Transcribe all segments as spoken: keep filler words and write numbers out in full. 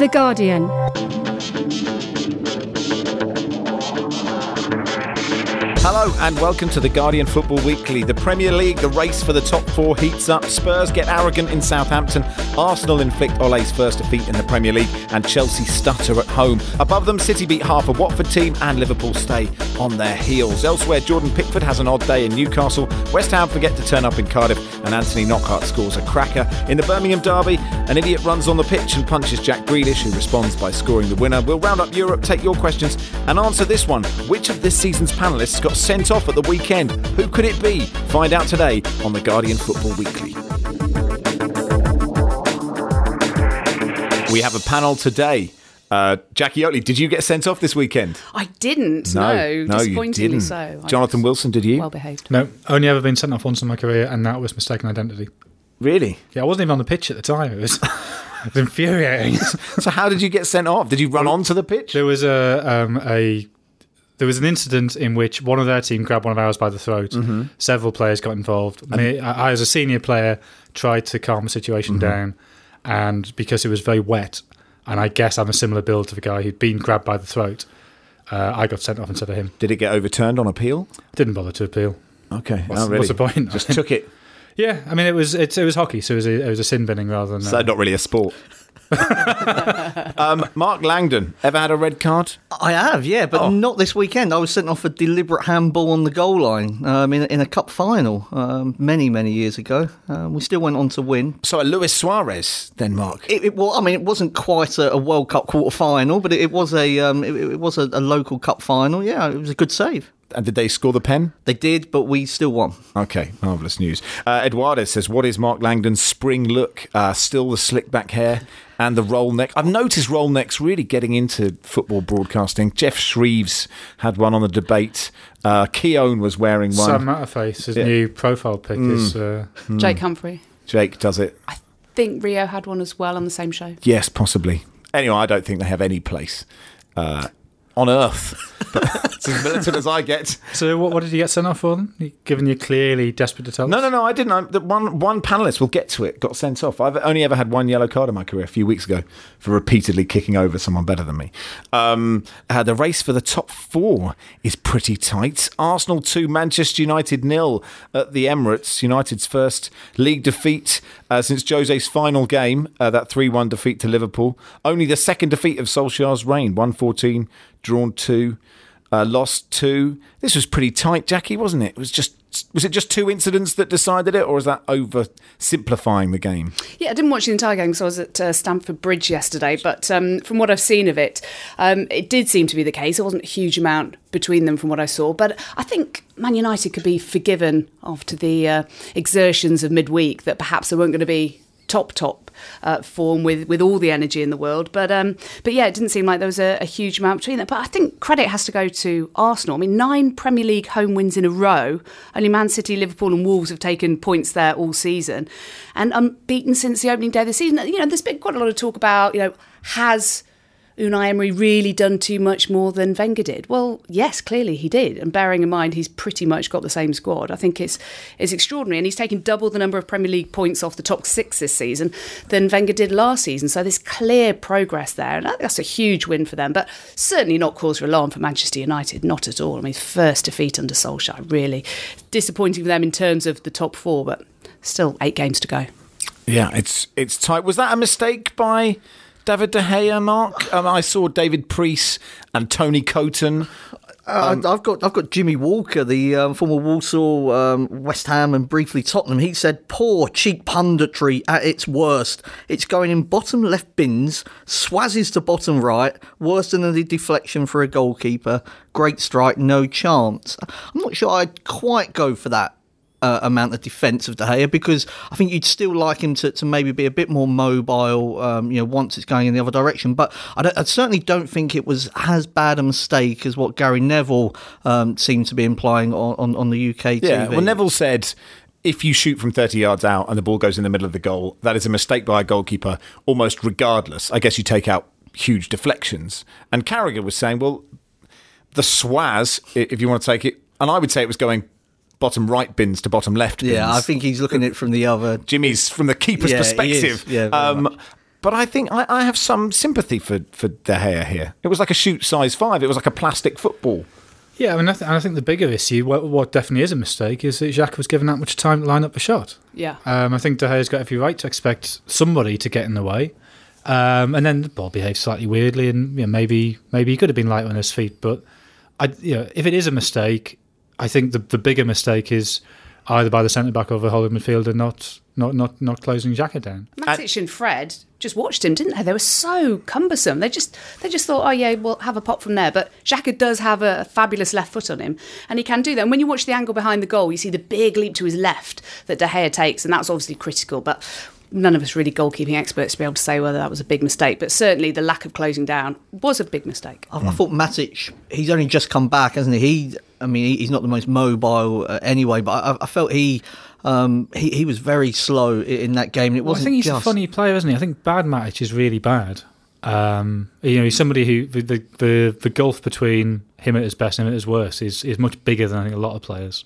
The Guardian. Hello and welcome to The Guardian Football Weekly. The Premier League, the race for the top four heats up. Spurs get arrogant in Southampton. Arsenal inflict Ole's first defeat in the Premier League and Chelsea stutter at home. Above them, City beat half a Watford team and Liverpool stay on their heels. Elsewhere, Jordan Pickford has an odd day in Newcastle. West Ham forget to turn up in Cardiff and Anthony Knockaert scores a cracker. In the Birmingham derby, an idiot runs on the pitch and punches Jack Grealish, who responds by scoring the winner. We'll round up Europe, take your questions and answer this one. Which of this season's panellists got sent off at the weekend? Who could it be? Find out today on The Guardian Football Weekly. We have a panel today. Uh, Jackie Oatley, did you get sent off this weekend? I didn't, no. no, no disappointingly you didn't. so. Jonathan Wilson, did you? Well behaved. No, only ever been sent off once in my career, and that was mistaken identity. Really? Yeah, I wasn't even on the pitch at the time. It was, it was infuriating. So how did you get sent off? Did you run onto the pitch? There was a um, a... There was an incident in which one of their team grabbed one of ours by the throat. Mm-hmm. Several players got involved. Me, I, as a senior player, tried to calm the situation mm-hmm. down, and because it was very wet, and I guess I'm a similar build to the guy who'd been grabbed by the throat, uh, I got sent off instead of him. Did it get overturned on appeal? Didn't bother to appeal. Okay, what's, oh, really? what's the point? Just took it. Yeah, I mean it was it, it was hockey, so it was a, it was a sin binning rather than so uh, not really a sport. um, Mark Langdon, ever had a red card? I have, yeah, but oh. not this weekend. I was sent off a deliberate handball on the goal line um, in, in a cup final um, many, many years ago. Um, we still went on to win. So a Luis Suarez, then, Mark? It, it, well, I mean, it wasn't quite a, a World Cup quarter final, but it, it was a um, it, it was a, a local cup final. Yeah, it was a good save. And did they score the pen? They did, but we still won. Okay, marvellous news. Uh, Eduardo says, what is Mark Langdon's spring look? Uh, still the slick back hair and the roll neck. I've noticed roll necks really getting into football broadcasting. Jeff Shreves had one on the debate. Uh, Keown was wearing one. Sam Matterface, his yeah. new profile pic mm. is... Uh, mm. Jake Humphrey. Jake does it. I think Rio had one as well on the same show. Yes, possibly. Anyway, I don't think they have any place uh, on earth. It's as militant as I get. So what, what did you get sent off for then? Given you're clearly desperate to tell No, us? no, no, I didn't. I, the one, one panellist, we'll get to it, got sent off. I've only ever had one yellow card in my career a few weeks ago for repeatedly kicking over someone better than me. Um, uh, the race for the top four is pretty tight. Arsenal two, Manchester United nil at the Emirates. United's first league defeat uh, since Jose's final game, uh, that three one defeat to Liverpool. Only the second defeat of Solskjaer's reign, one fourteen, drawn two. Uh, lost two. This was pretty tight, Jackie, wasn't it? It was just was it just two incidents that decided it, or is that oversimplifying the game? Yeah, I didn't watch the entire game because I was at uh, Stamford Bridge yesterday, but um, from what I've seen of it, um, it did seem to be the case. There wasn't a huge amount between them from what I saw, but I think Man United could be forgiven after the uh, exertions of midweek that perhaps they weren't going to be top top uh, form with, with all the energy in the world, but um, but yeah, it didn't seem like there was a, a huge amount between them. But I think credit has to go to Arsenal. I mean, nine Premier League home wins in a row. Only Man City, Liverpool, and Wolves have taken points there all season, and unbeaten since the opening day of the season. You know, there's been quite a lot of talk about, you know, has Unai Emery really done too much more than Wenger did? Well, yes, clearly he did. And bearing in mind he's pretty much got the same squad, I think it's it's extraordinary. And he's taken double the number of Premier League points off the top six this season than Wenger did last season. So there's clear progress there. And I think that's a huge win for them. But certainly not cause for alarm for Manchester United, not at all. I mean, first defeat under Solskjaer, really disappointing for them in terms of the top four, but still eight games to go. Yeah, it's it's tight. Was that a mistake by David De Gea, Mark? Um, I saw David Priest and Tony Coton. Um, I've got I've got Jimmy Walker, the um, former Walsall, um, West Ham and briefly Tottenham. He said, poor cheap punditry at its worst. It's going in bottom left bins, swazzes to bottom right, worse than a deflection for a goalkeeper. Great strike, no chance. I'm not sure I'd quite go for that Uh, amount of defence of De Gea, because I think you'd still like him to, to maybe be a bit more mobile, um, you know, once it's going in the other direction. But I, don't, I certainly don't think it was as bad a mistake as what Gary Neville um, seemed to be implying on, on, on the U K T V. Yeah, well, Neville said, if you shoot from thirty yards out and the ball goes in the middle of the goal, that is a mistake by a goalkeeper, almost regardless. I guess you take out huge deflections. And Carragher was saying, well, the swaz, if you want to take it, and I would say it was going bottom right bins to bottom left bins. Yeah, I think he's looking at it from the other. Jimmy's from the keeper's yeah, perspective. Yeah, um, but I think I, I have some sympathy for, for De Gea here. It was like a shoot size five. It was like a plastic football. Yeah, I mean, I, th- I think the bigger issue, what, what definitely is a mistake, is that Xhaka was given that much time to line up a shot. Yeah. Um, I think De Gea's got every right to expect somebody to get in the way. Um, and then the ball behaved slightly weirdly, and you know, maybe maybe he could have been light on his feet. But I, you know, if it is a mistake, I think the the bigger mistake is either by the centre back or the holding midfielder not not not not closing Xhaka down. Matic and Fred just watched him, didn't they? They were so cumbersome. They just they just thought, oh yeah, we'll have a pop from there. But Xhaka does have a fabulous left foot on him, and he can do that. And when you watch the angle behind the goal, you see the big leap to his left that De Gea takes, and that's obviously critical. But none of us really goalkeeping experts to be able to say whether that was a big mistake. But certainly the lack of closing down was a big mistake. I, I thought Matic, he's only just come back, hasn't he? He, I mean, he's not the most mobile uh, anyway, but I, I felt he. Um, he he was very slow in that game. And it Well, I wasn't. think he's just... a funny player, isn't he? I think bad Matic is really bad. Um, you know, he's somebody who the, the the the gulf between him at his best and him at his worst is is much bigger than I think a lot of players.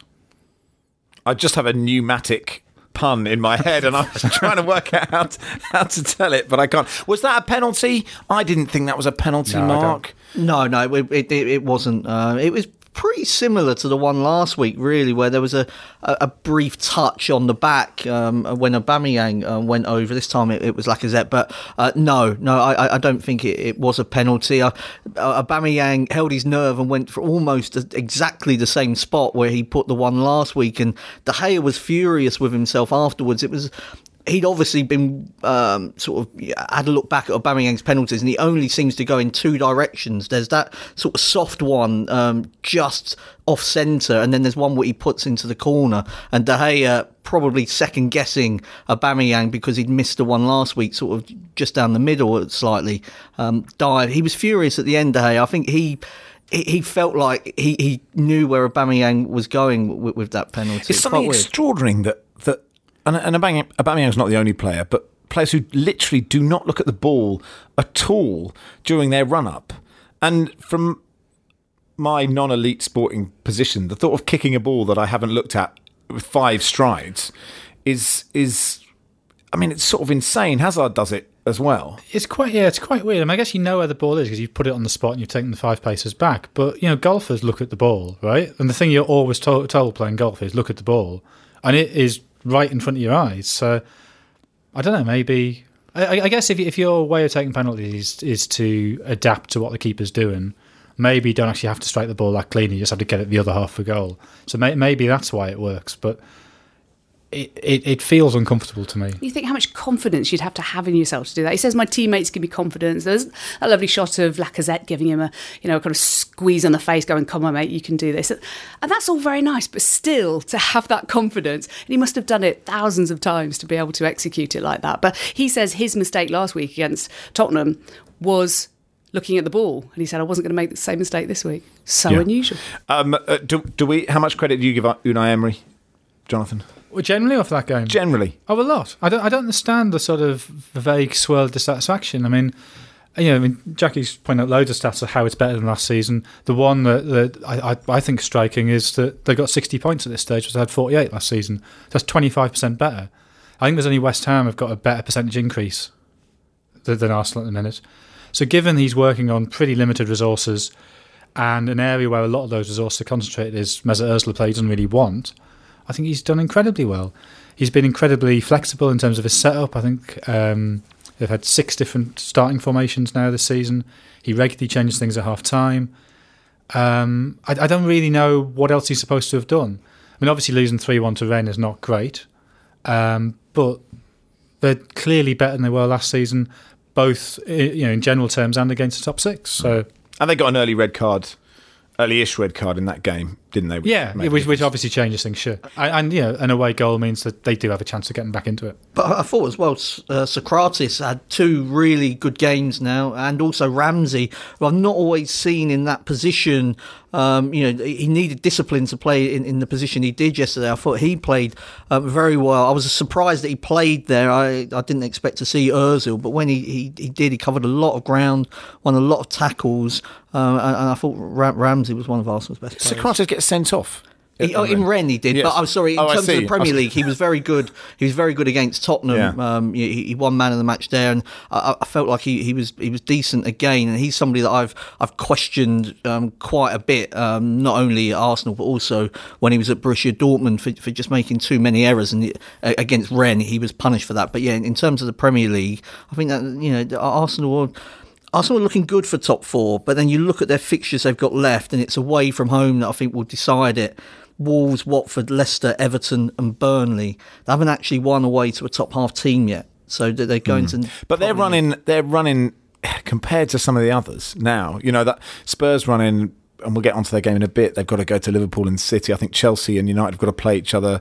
I just have a pneumatic pun in my head, and I was trying to work out how to, how to tell it, but I can't. Was that a penalty? I didn't think that was a penalty, No, I Mark. No, no, it it, it, it wasn't. Uh, it was pretty similar to the one last week, really, where there was a, a, a brief touch on the back um, when Aubameyang uh, went over. This time it, it was Lacazette, but uh, no, no, I, I don't think it, it was a penalty. Uh, uh, Aubameyang held his nerve and went for almost exactly the same spot where he put the one last week, and De Gea was furious with himself afterwards. It was... He'd obviously been um, sort of had a look back at Aubameyang's penalties, and he only seems to go in two directions. There's that sort of soft one um, just off centre, and then there's one where he puts into the corner. And De Gea probably second guessing Aubameyang because he'd missed the one last week, sort of just down the middle slightly. Um, dive. He was furious at the end. De Gea, I think he. He felt like he, he knew where Aubameyang was going with, with that penalty. It's, it's something extraordinary that that. And, and Aubameyang's not the only player, but players who literally do not look at the ball at all during their run-up. And from my non-elite sporting position, the thought of kicking a ball that I haven't looked at with five strides is, is I mean, it's sort of insane. Hazard does it as well. It's quite, yeah, it's quite weird. I mean, I guess you know where the ball is because you've put it on the spot and you've taken the five paces back. But, you know, golfers look at the ball, right? And the thing you're always told, told playing golf is look at the ball. And it is right in front of your eyes. So I don't know, maybe I, I guess if if your way of taking penalties is to adapt to what the keeper's doing, maybe you don't actually have to strike the ball that clean, you just have to get it the other half for goal. So may, maybe that's why it works, but it, it, it feels uncomfortable to me. You think how much confidence you'd have to have in yourself to do that. He says, my teammates give me confidence. There's a lovely shot of Lacazette giving him a, you know, kind of squeeze on the face going, come on, mate, you can do this. And that's all very nice, but still to have that confidence, and he must have done it thousands of times to be able to execute it like that. But he says his mistake last week against Tottenham was looking at the ball, and he said, I wasn't going to make the same mistake this week. So yeah. unusual. Um, uh, do, do we? How much credit do you give Unai Emery, Jonathan? Well, generally off that game? Generally. Oh, a lot. I don't I don't understand the sort of vague swirl of dissatisfaction. I mean, you know, I mean, Jackie's pointed out loads of stats of how it's better than last season. The one that, that I, I, I think is striking is that they got sixty points at this stage, which they had forty-eight last season. That's twenty-five percent better. I think there's only West Ham have got a better percentage increase than, than Arsenal at the minute. So given he's working on pretty limited resources and an area where a lot of those resources are concentrated is Mesut Ozil play he doesn't really want, I think he's done incredibly well. He's been incredibly flexible in terms of his setup. I think um, they've had six different starting formations now this season. He regularly changes things at half time. Um, I, I don't really know what else he's supposed to have done. I mean, obviously losing three one to Rennes is not great, um, but they're clearly better than they were last season, both you know in general terms and against the top six. So, and they got an early red card. Early-ish red card in that game, didn't they? Which yeah, which, which obviously changes things, sure. And, and, you know, an away goal means that they do have a chance of getting back into it. But I thought as well, uh, Socrates had two really good games now, and also Ramsey, who I've not always seen in that position. Um, you know, he needed discipline to play in, in the position he did yesterday. I thought he played uh, very well. I was surprised that he played there. I, I didn't expect to see Ozil, but when he, he, he did, he covered a lot of ground, won a lot of tackles, uh, and, and I thought Ram- Ramsey was one of Arsenal's best players. Socrates gets sent off. He, oh, in Rennes he did, Yes. but I'm sorry. In Oh, I terms of see. the Premier League, he was very good. He was very good against Tottenham. Yeah. Um, he, he won man of the match there, and I, I felt like he, he was he was decent again. And he's somebody that I've I've questioned um, quite a bit, um, not only at Arsenal but also when he was at Borussia Dortmund for, for just making too many errors. And it, uh, against Rennes, he was punished for that. But yeah, in, in terms of the Premier League, I think that you know Arsenal. Arsenal are looking good for top four, but then you look at their fixtures they've got left, and it's away from home that I think will decide it. Wolves, Watford, Leicester, Everton and Burnley. They haven't actually won away to a top half team yet. So they're going mm. to... But they're running, they're running, compared to some of the others now, you know, that Spurs running, and we'll get onto their game in a bit, they've got to go to Liverpool and City. I think Chelsea and United have got to play each other.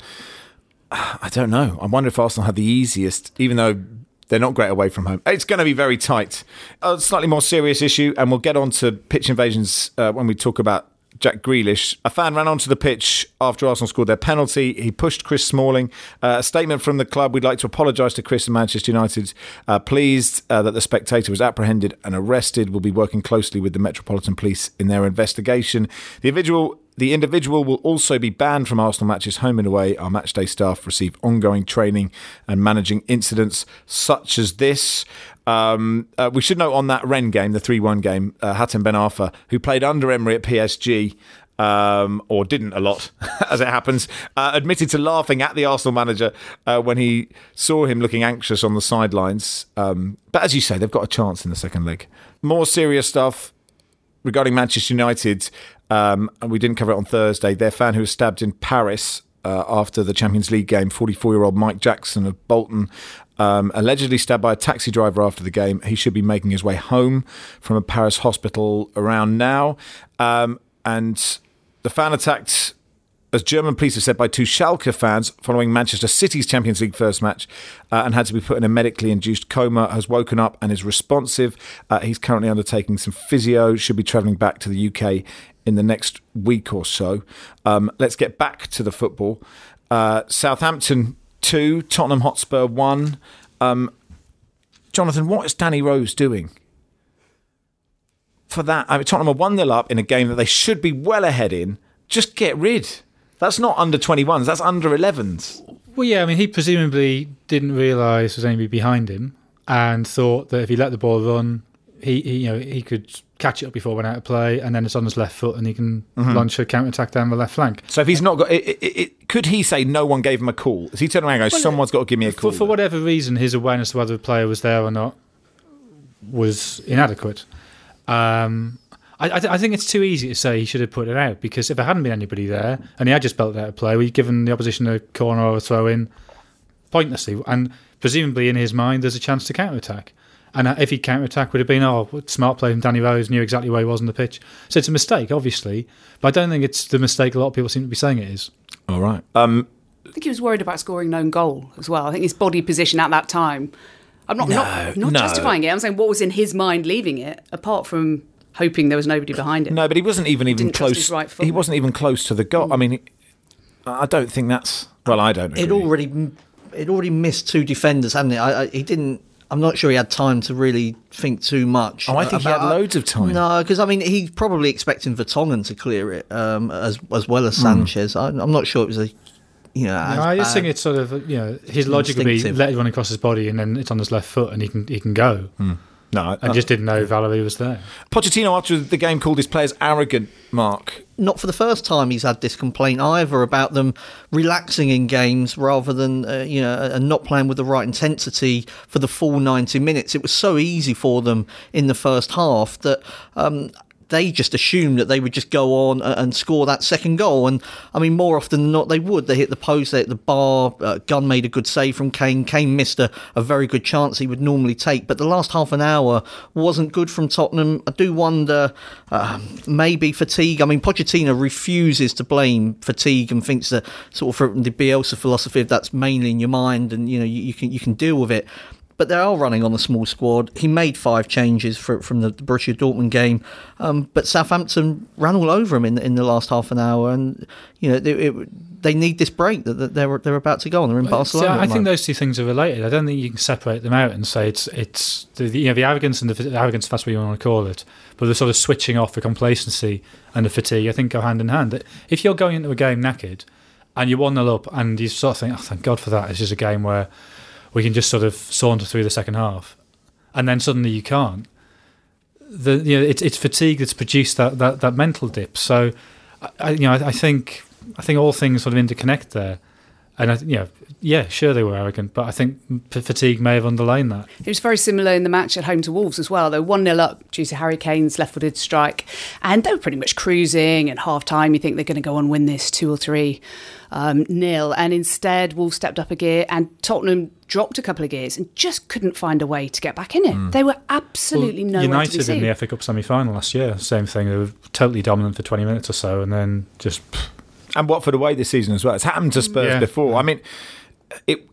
I don't know. I wonder if Arsenal had the easiest, even though they're not great away from home. It's going to be very tight. A slightly more serious issue, and we'll get on to pitch invasions uh, when we talk about Jack Grealish. A fan ran onto the pitch after Arsenal scored their penalty. He pushed Chris Smalling. Uh, a statement from the club: "We'd like to apologise to Chris and Manchester United. Uh, pleased uh, that the spectator was apprehended and arrested. We'll be working closely with the Metropolitan Police in their investigation. The individual, the individual will also be banned from Arsenal matches home and away. Our matchday staff receive ongoing training and managing incidents such as this." Um, uh, we should note on that Rennes game, the three one game, uh, Hatem Ben Arfa, who played under Emery at P S G, um, or didn't a lot, as it happens, uh, admitted to laughing at the Arsenal manager uh, when he saw him looking anxious on the sidelines. Um, but as you say, they've got a chance in the second leg. More serious stuff regarding Manchester United, um, and we didn't cover it on Thursday. Their fan who was stabbed in Paris uh, after the Champions League game, forty-four-year-old Mike Jackson of Bolton, Um, allegedly stabbed by a taxi driver after the game. He should be making his way home from a Paris hospital around now. Um, and the fan attacked, as German police have said, by two Schalke fans following Manchester City's Champions League first match, uh, and had to be put in a medically induced coma, has woken up and is responsive. Uh, he's currently undertaking some physio, should be travelling back to the U K in the next week or so. Um, let's get back to the football. Uh, Southampton two, Tottenham Hotspur one. Um, Jonathan, what is Danny Rose doing for that? I mean, Tottenham are one nil up in a game that they should be well ahead in. Just get rid. That's not under twenty-ones, that's under elevens. Well, yeah, I mean, he presumably didn't realise there was anybody behind him and thought that if he let the ball run, he, he you know he could catch it up before it went out of play, and then it's on his left foot and he can mm-hmm. launch a counter-attack down the left flank. So if he's not got... It, it, it, could he say no one gave him a call? Is he turning around and goes, well, someone's got to give me a call? For, for whatever reason, his awareness of whether the player was there or not was inadequate. Um, I, I, th- I think it's too easy to say he should have put it out, because if there hadn't been anybody there and he had just belted out a play, we'd given the opposition a corner or a throw-in pointlessly. And presumably in his mind, there's a chance to counter-attack. And if he counter-attack, would have been, oh, smart play from Danny Rose, knew exactly where he was on the pitch. So it's a mistake, obviously, but I don't think it's the mistake a lot of people seem to be saying it is. All right. Um, I think he was worried about scoring an own goal as well. I think his body position at that time, I'm not, no, not, not no. justifying it, I'm saying what was in his mind leaving it, apart from hoping there was nobody behind him. No, but he wasn't even, even close. Right he wasn't even close to the goal. Mm. I mean, he, I don't think that's... Well, I don't agree. It already, it already missed two defenders, hadn't it? I, I, he didn't... I'm not sure he had time to really think too much. Oh, I think about, he had loads of time. No, because I mean, he's probably expecting Vertonghen to clear it um, as as well as Sanchez. Mm. I, I'm not sure it was a, you know. No, I just think it's sort of, you know, his logic would be let it run across his body and then it's on his left foot and he can he can go. Mm. No, I, I just didn't know Valerie was there. Pochettino, after the game, called his players arrogant, Mark. Not for the first time he's had this complaint either about them relaxing in games rather than, uh, you know, and not playing with the right intensity for the full ninety minutes. It was so easy for them in the first half that... Um, they just assumed that they would just go on and score that second goal. And, I mean, more often than not, they would. They hit the post, they hit the bar. Uh, Gunn made a good save from Kane. Kane missed a, a very good chance he would normally take. But the last half an hour wasn't good from Tottenham. I do wonder, uh, maybe fatigue. I mean, Pochettino refuses to blame fatigue and thinks that sort of from the Bielsa philosophy, if that's mainly in your mind and, you know, you, you can you can deal with it. but they are running on a small squad. He made five changes for, from the Borussia Dortmund game, um, but Southampton ran all over him in in the last half an hour, and you know it, it, they need this break that, that they're they're about to go on. They're in well, Barcelona. See, I think those two things are related. I don't think you can separate them out and say it's it's the, you know the arrogance and the, the arrogance, if that's what you want to call it, but the sort of switching off, the complacency and the fatigue, I think go hand in hand. If you're going into a game knackered and you're one nil up and you sort of think, oh, thank God for that, it's just a game where we can just sort of saunter through the second half, and then suddenly you can't. The you know it's it's fatigue that's produced that, that, that mental dip. So, I, you know, I, I think I think all things sort of interconnect there, and I, you know, yeah, sure they were arrogant, but I think fatigue may have underlined that. It was very similar in the match at home to Wolves as well. They were one nil up due to Harry Kane's left-footed strike, and they were pretty much cruising. At half-time, you think they're going to go and win this two or three um, nil, and instead Wolves stepped up a gear, and Tottenham dropped a couple of gears and just couldn't find a way to get back in it. Mm. They were absolutely well, nowhere United to be seen. in the F A Cup semi-final last year, same thing. They were totally dominant for twenty minutes or so, and then just... And Watford away this season as well. It's happened to Spurs yeah. before. I mean, it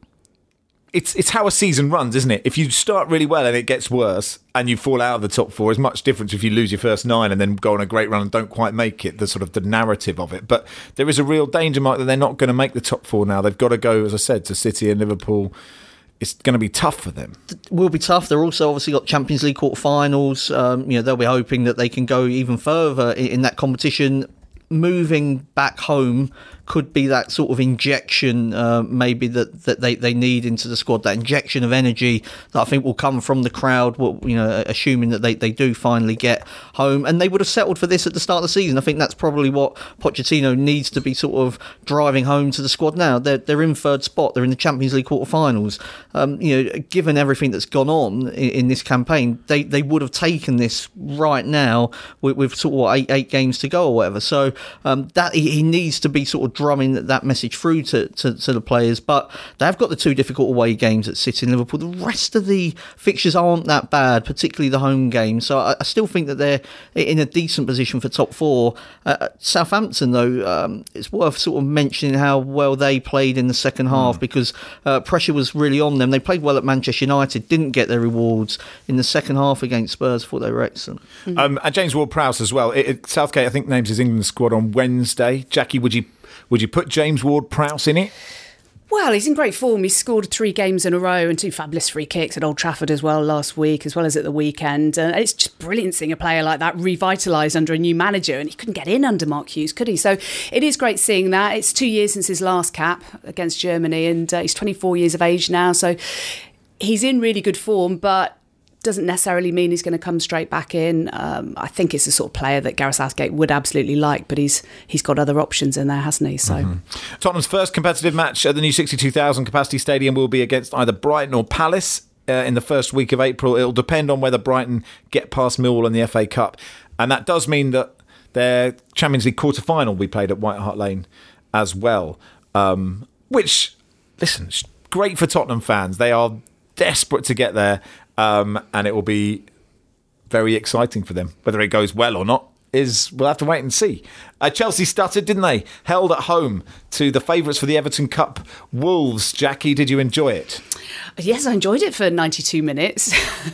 it's it's how a season runs, isn't it? If you start really well and it gets worse and you fall out of the top four, it's much different if you lose your first nine and then go on a great run and don't quite make it, the sort of the narrative of it. But there is a real danger mark that they're not going to make the top four now. They've got to go, as I said, to City and Liverpool. It's going to be tough for them. It will be tough. They're also obviously got Champions League quarterfinals. Um, you know, they'll be hoping that they can go even further in, in that competition. Moving back home could be that sort of injection uh, maybe that, that they, they need into the squad, that injection of energy that I think will come from the crowd, you know, assuming that they, they do finally get home. And they would have settled for this at the start of the season. I think that's probably what Pochettino needs to be sort of driving home to the squad now. They're, they're in third spot. They're in the Champions League quarterfinals. Um, you know, given everything that's gone on in, in this campaign, they, they would have taken this right now with, with sort of what, eight, eight games to go or whatever. So um, that he, he needs to be sort of drumming that, that message through to, to, to the players. But they've got the two difficult away games at City and Liverpool. The rest of the fixtures aren't that bad, particularly the home games. So I, I still think that they're in a decent position for top four. Uh, Southampton, though, um, it's worth sort of mentioning how well they played in the second half mm. because uh, pressure was really on them. They played well at Manchester United, didn't get their rewards in the second half against Spurs. I thought they were excellent. Mm. Um, and James Ward-Prowse as well. It, it, Southgate, I think, names his England squad on Wednesday. Jackie, would you would you put James Ward-Prowse in it? Well, he's in great form. He's scored three games in a row and two fabulous free kicks at Old Trafford as well last week, as well as at the weekend. And it's just brilliant seeing a player like that revitalised under a new manager. And he couldn't get in under Mark Hughes, could he? So it is great seeing that. It's two years since his last cap against Germany, and uh, he's twenty-four years of age now. So he's in really good form, but doesn't necessarily mean he's going to come straight back in. Um, I think it's the sort of player that Gareth Southgate would absolutely like, but he's he's got other options in there, hasn't he? So mm-hmm. Tottenham's first competitive match at the new sixty-two thousand capacity stadium will be against either Brighton or Palace uh, in the first week of April. It'll depend on whether Brighton get past Millwall in the F A Cup, and that does mean that their Champions League quarter-final will be played at White Hart Lane as well, um, which, listen, great for Tottenham fans. They are desperate to get there. Um, and it will be very exciting for them. Whether it goes well or not is we'll have to wait and see. Uh, Chelsea stuttered, didn't they? Held at home to the favourites for the Everton Cup, Wolves. Jackie, did you enjoy it? Yes, I enjoyed it for ninety-two minutes.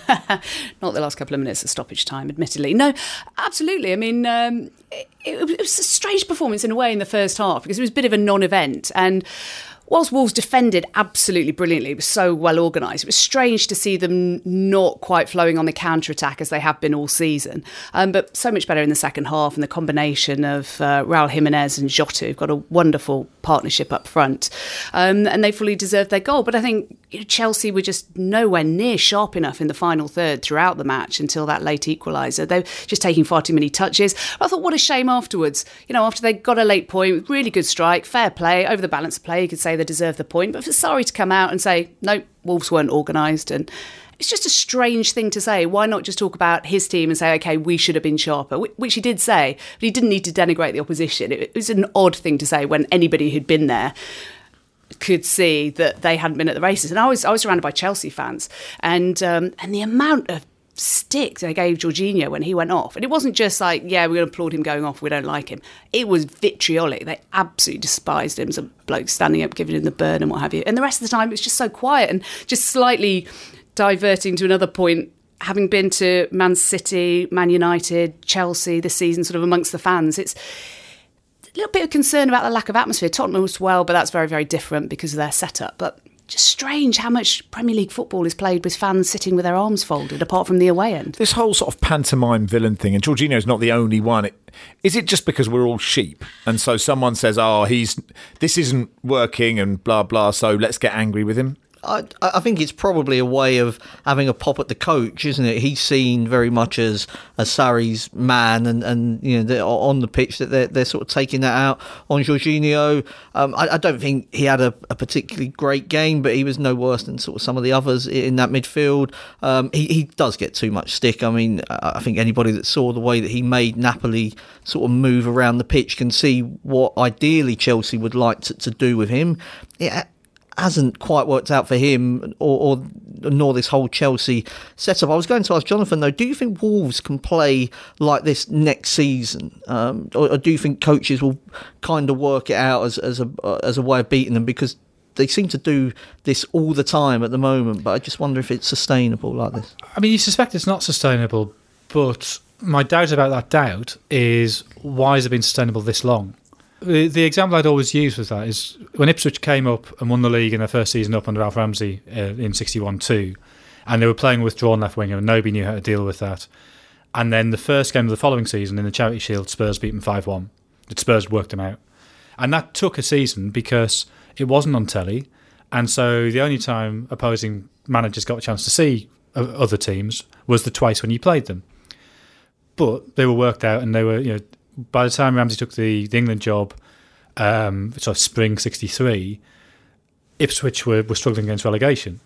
Not the last couple of minutes of stoppage time, admittedly. No, absolutely. I mean, um, it, it was a strange performance in a way in the first half because it was a bit of a non-event. And whilst Wolves defended absolutely brilliantly, it was so well organised, it was strange to see them not quite flowing on the counter-attack as they have been all season. Um, but so much better in the second half, and the combination of uh, Raul Jimenez and Jota have got a wonderful partnership up front. Um, and they fully deserved their goal. But I think you know, Chelsea were just nowhere near sharp enough in the final third throughout the match until that late equaliser. They were just taking far too many touches. I thought, what a shame afterwards. You know, after they got a late point, really good strike, fair play, over the balance of play, you could say they deserve the point. But for Sarri to come out and say, no, Wolves weren't organised, and it's just a strange thing to say. Why not just talk about his team and say, OK, we should have been sharper, which he did say, but he didn't need to denigrate the opposition. It was an odd thing to say when anybody who'd been there could see that they hadn't been at the races. And I was I was surrounded by Chelsea fans, and um, and the amount of stick they gave Jorginho when he went off. And it wasn't just like, yeah, we're going to applaud him going off, we don't like him. It was vitriolic. They absolutely despised him. Some bloke standing up, giving him the bird and what have you. And the rest of the time, it was just so quiet and just slightly diverting to another point, having been to Man City, Man United, Chelsea this season, sort of amongst the fans, it's a little bit of concern about the lack of atmosphere. Tottenham as well, but that's very, very different because of their setup. But just strange how much Premier League football is played with fans sitting with their arms folded, apart from the away end. This whole sort of pantomime villain thing, and Jorginho's not the only one. It, is it just because we're all sheep? And so someone says, oh, he's this isn't working and blah, blah, so let's get angry with him? I, I think it's probably a way of having a pop at the coach, isn't it? He's seen very much as, as Sarri's man, and, and you know, on the pitch that they're, they're sort of taking that out on Jorginho. Um, I, I don't think he had a, a particularly great game, but he was no worse than sort of some of the others in that midfield. Um, he, he does get too much stick. I mean, I think anybody that saw the way that he made Napoli sort of move around the pitch can see what ideally Chelsea would like to, to do with him. Yeah. Hasn't quite worked out for him, or, or nor this whole Chelsea setup. I was going to ask Jonathan though, do you think Wolves can play like this next season, um, or, or do you think coaches will kind of work it out as as a as a way of beating them, because they seem to do this all the time at the moment? But I just wonder if it's sustainable like this. I mean, you suspect it's not sustainable, but my doubt about that doubt is, why has it been sustainable this long? The, the example I'd always use with that is when Ipswich came up and won the league in their first season up under Alf Ramsey uh, in sixty-one two, and they were playing with drawn left winger and nobody knew how to deal with that. And then the first game of the following season in the Charity Shield, Spurs beat them five one. The Spurs worked them out. And that took a season because it wasn't on telly, and so the only time opposing managers got a chance to see other teams was the twice when you played them. But they were worked out, and they were, you know, by the time Ramsey took the, the England job, um, sort of spring sixty-three, Ipswich were, were struggling against relegation.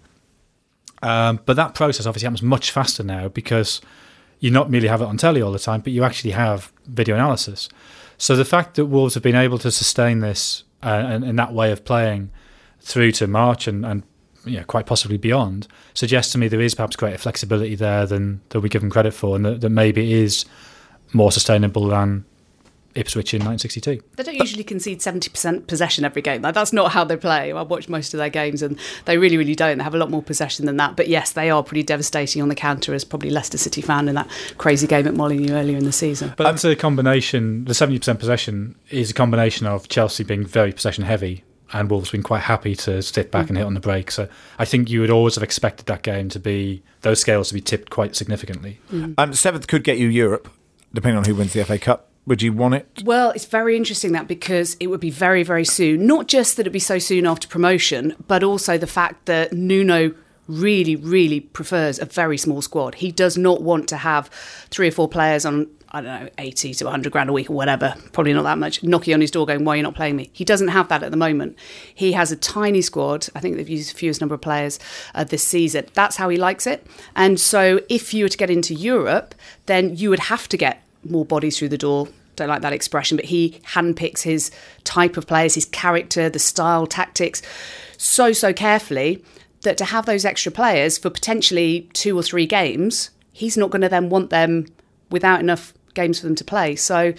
Um, but that process obviously happens much faster now, because you not merely have it on telly all the time, but you actually have video analysis. So the fact that Wolves have been able to sustain this uh, and, and that way of playing through to March and, and you know, quite possibly beyond suggests to me there is perhaps greater flexibility there than, than we give them credit for, and that, that maybe it is more sustainable than Ipswich in nineteen sixty-two. They don't usually concede seventy percent possession every game. Like, that's not how they play. I've watched most of their games and they really, really don't. They have a lot more possession than that. But yes, they are pretty devastating on the counter, as probably Leicester City found in that crazy game at Molineux earlier in the season. But that's a combination, the seventy percent possession is a combination of Chelsea being very possession heavy and Wolves being quite happy to sit back mm. and hit on the break. So I think you would always have expected that game to be, those scales to be tipped quite significantly. Mm. Um, seventh could get you Europe, depending on who wins the F A Cup. Would you want it? Well, it's very interesting that, because it would be very, very soon. Not just that it'd be so soon after promotion, but also the fact that Nuno really, really prefers a very small squad. He does not want to have three or four players on, I don't know, eighty to one hundred grand a week or whatever, probably not that much, knocking on his door going, why are you not playing me? He doesn't have that at the moment. He has a tiny squad. I think they've used the fewest number of players uh, this season. That's how he likes it. And so if you were to get into Europe, then you would have to get more bodies through the door. Don't like that expression, but he handpicks his type of players, his character, the style, tactics, so, so carefully that to have those extra players for potentially two or three games, he's not going to then want them without enough games for them to play. So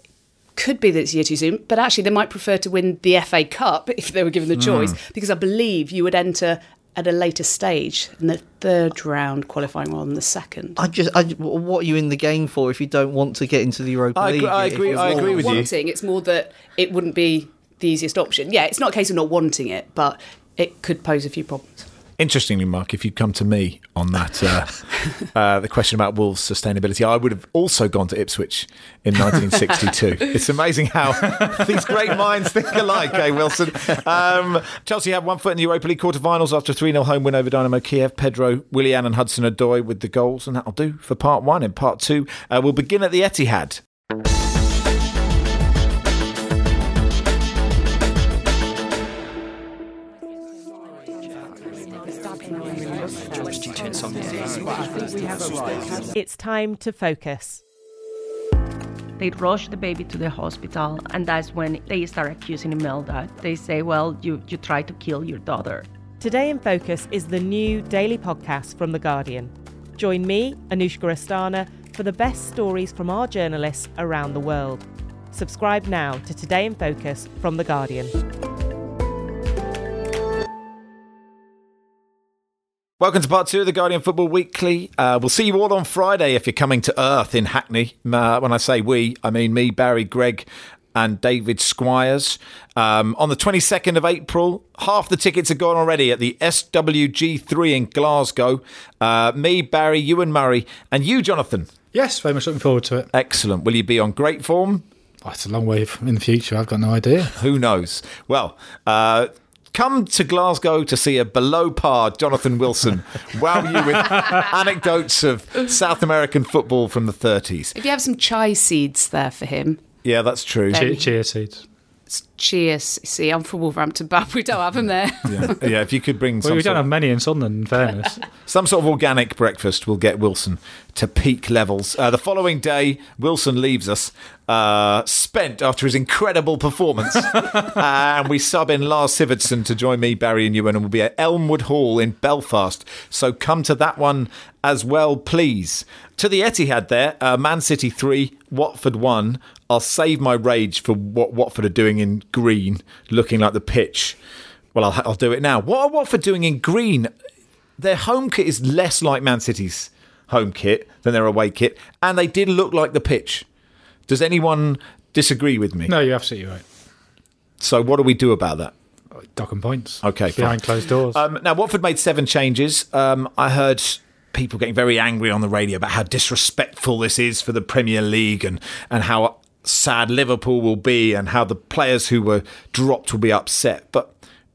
could be that it's a year too soon, but actually they might prefer to win the F A Cup if they were given the choice, mm. because I believe you would enter at a later stage in the third round qualifying rather than the second. I just, I, what are you in the game for if you don't want to get into the Europa I League? Agree, I agree. I agree with wanting, you. It's more that it wouldn't be the easiest option. Yeah, it's not a case of not wanting it, but it could pose a few problems. Interestingly, Mark, if you'd come to me on that, uh, uh, the question about Wolves' sustainability, I would have also gone to Ipswich in nineteen sixty-two. It's amazing how these great minds think alike, eh, Wilson? Um, Chelsea have one foot in the Europa League quarter-finals after a three nil home win over Dynamo Kiev. Pedro, Willian and Hudson-Odoi with the goals, and that'll do for part one. In part two, uh, we'll begin at the Etihad. It's time to focus. They rush the baby to the hospital, and that's when they start accusing Imelda. They say, well, you, you tried to kill your daughter. Today in Focus is the new daily podcast from The Guardian. Join me, Anushka Astana, for the best stories from our journalists around the world. Subscribe now to Today in Focus from The Guardian. Welcome to part two of the Guardian Football Weekly. Uh, we'll see you all on Friday if you're coming to Earth in Hackney. Uh, when I say we, I mean me, Barry, Greg and David Squires. Um, on the twenty-second of April, half the tickets are gone already at the S W G three in Glasgow. Uh, me, Barry, you and Murray, and you, Jonathan. Yes, very much looking forward to it. Excellent. Will you be on great form? Oh, it's a long way in the future. I've got no idea. Who knows? Well, uh, come to Glasgow to see a below par Jonathan Wilson wow you with anecdotes of South American football from the thirties. If you have some chai seeds there for him. Yeah, that's true. Then- Chia, chia seeds. Cheers. See, I'm from Wolverhampton, but we don't have them there. Yeah, yeah if you could bring some Well, we sort don't have of, many in Sunderland, in fairness. some sort of organic breakfast will get Wilson to peak levels. Uh, the following day, Wilson leaves us, uh, spent after his incredible performance. And we sub in Lars Sivertsen to join me, Barry and Ewan, and we'll be at Elmwood Hall in Belfast. So come to that one as well, please. To the Etihad there, uh, Man City three, Watford one. I'll save my rage for what Watford are doing in green, looking like the pitch. Well, I'll, I'll do it now. What are Watford doing in green? Their home kit is less like Man City's home kit than their away kit, and they did look like the pitch. Does anyone disagree with me? No, you're absolutely right. So what do we do about that? Dock and points. Okay, Behind fine. closed doors. Um, now, Watford made seven changes. Um, I heard people getting very angry on the radio about how disrespectful this is for the Premier League and, and how sad Liverpool will be and how the players who were dropped will be upset. But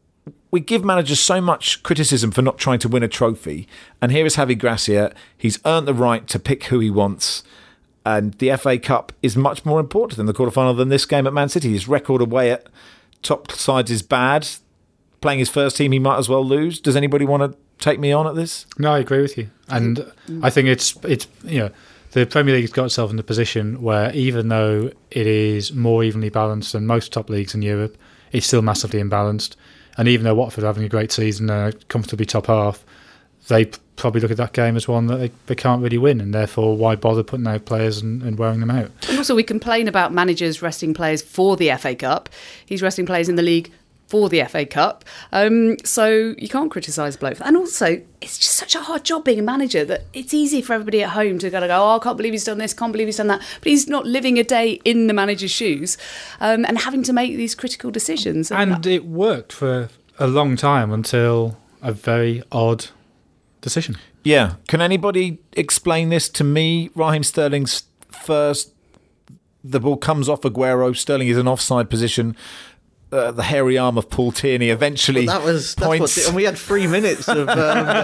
we give managers so much criticism for not trying to win a trophy. And here is Javi Gracia. He's earned the right to pick who he wants. And the F A Cup is much more important than the quarterfinal than this game at Man City. His record away at top sides is bad. Playing his first team, he might as well lose. Does anybody want to take me on at this? No, I agree with you. And I think it's, it's you know, the Premier League has got itself in a position where even though it is more evenly balanced than most top leagues in Europe, it's still massively imbalanced. And even though Watford are having a great season and are comfortably top half, they probably look at that game as one that they, they can't really win, and therefore why bother putting out players and, and wearing them out? And also we complain about managers resting players for the F A Cup. He's resting players in the league for the F A Cup. Um, so you can't criticise bloke for that. And also, it's just such a hard job being a manager that it's easy for everybody at home to kind of go, oh, I can't believe he's done this, can't believe he's done that. But he's not living a day in the manager's shoes um, and having to make these critical decisions. And that- it worked for a long time until a very odd decision. Yeah. Can anybody explain this to me? Raheem Sterling's first, the ball comes off Aguero. Sterling is in offside position. Uh, the hairy arm of Paul Tierney eventually Well, that was that's points. what, and we had three minutes of um,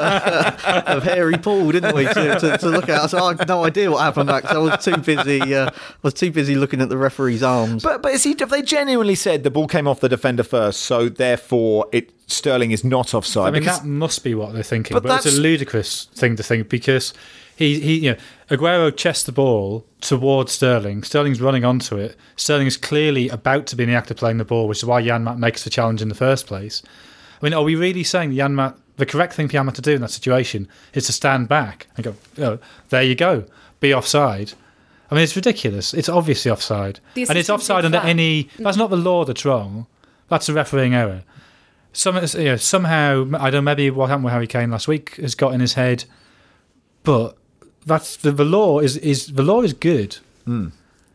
uh, of hairy Paul, didn't we, to, to, to look at? So I had no idea what happened back. So I was too busy. Uh, was too busy looking at the referee's arms. But but is he, have they genuinely said the ball came off the defender first, so therefore it Sterling is not offside? I mean, Because- that must be what they're thinking, But but, it's that's- a ludicrous thing to think because he, he, you know, Aguero chests the ball towards Sterling. Sterling's running onto it. Sterling is clearly about to be in the act of playing the ball, which is why Janmaat makes the challenge in the first place. I mean, are we really saying that Janmaat, the correct thing for Janmaat to do in that situation is to stand back and go, oh, there you go, be offside? I mean, it's ridiculous. It's obviously offside. The And it's assistant offside did under that. any... That's not the law that's wrong. That's a refereeing error. Some, you know, somehow, I don't know, maybe what happened with Harry Kane last week has got in his head, but that's the, the law is, is the law is good. Mm.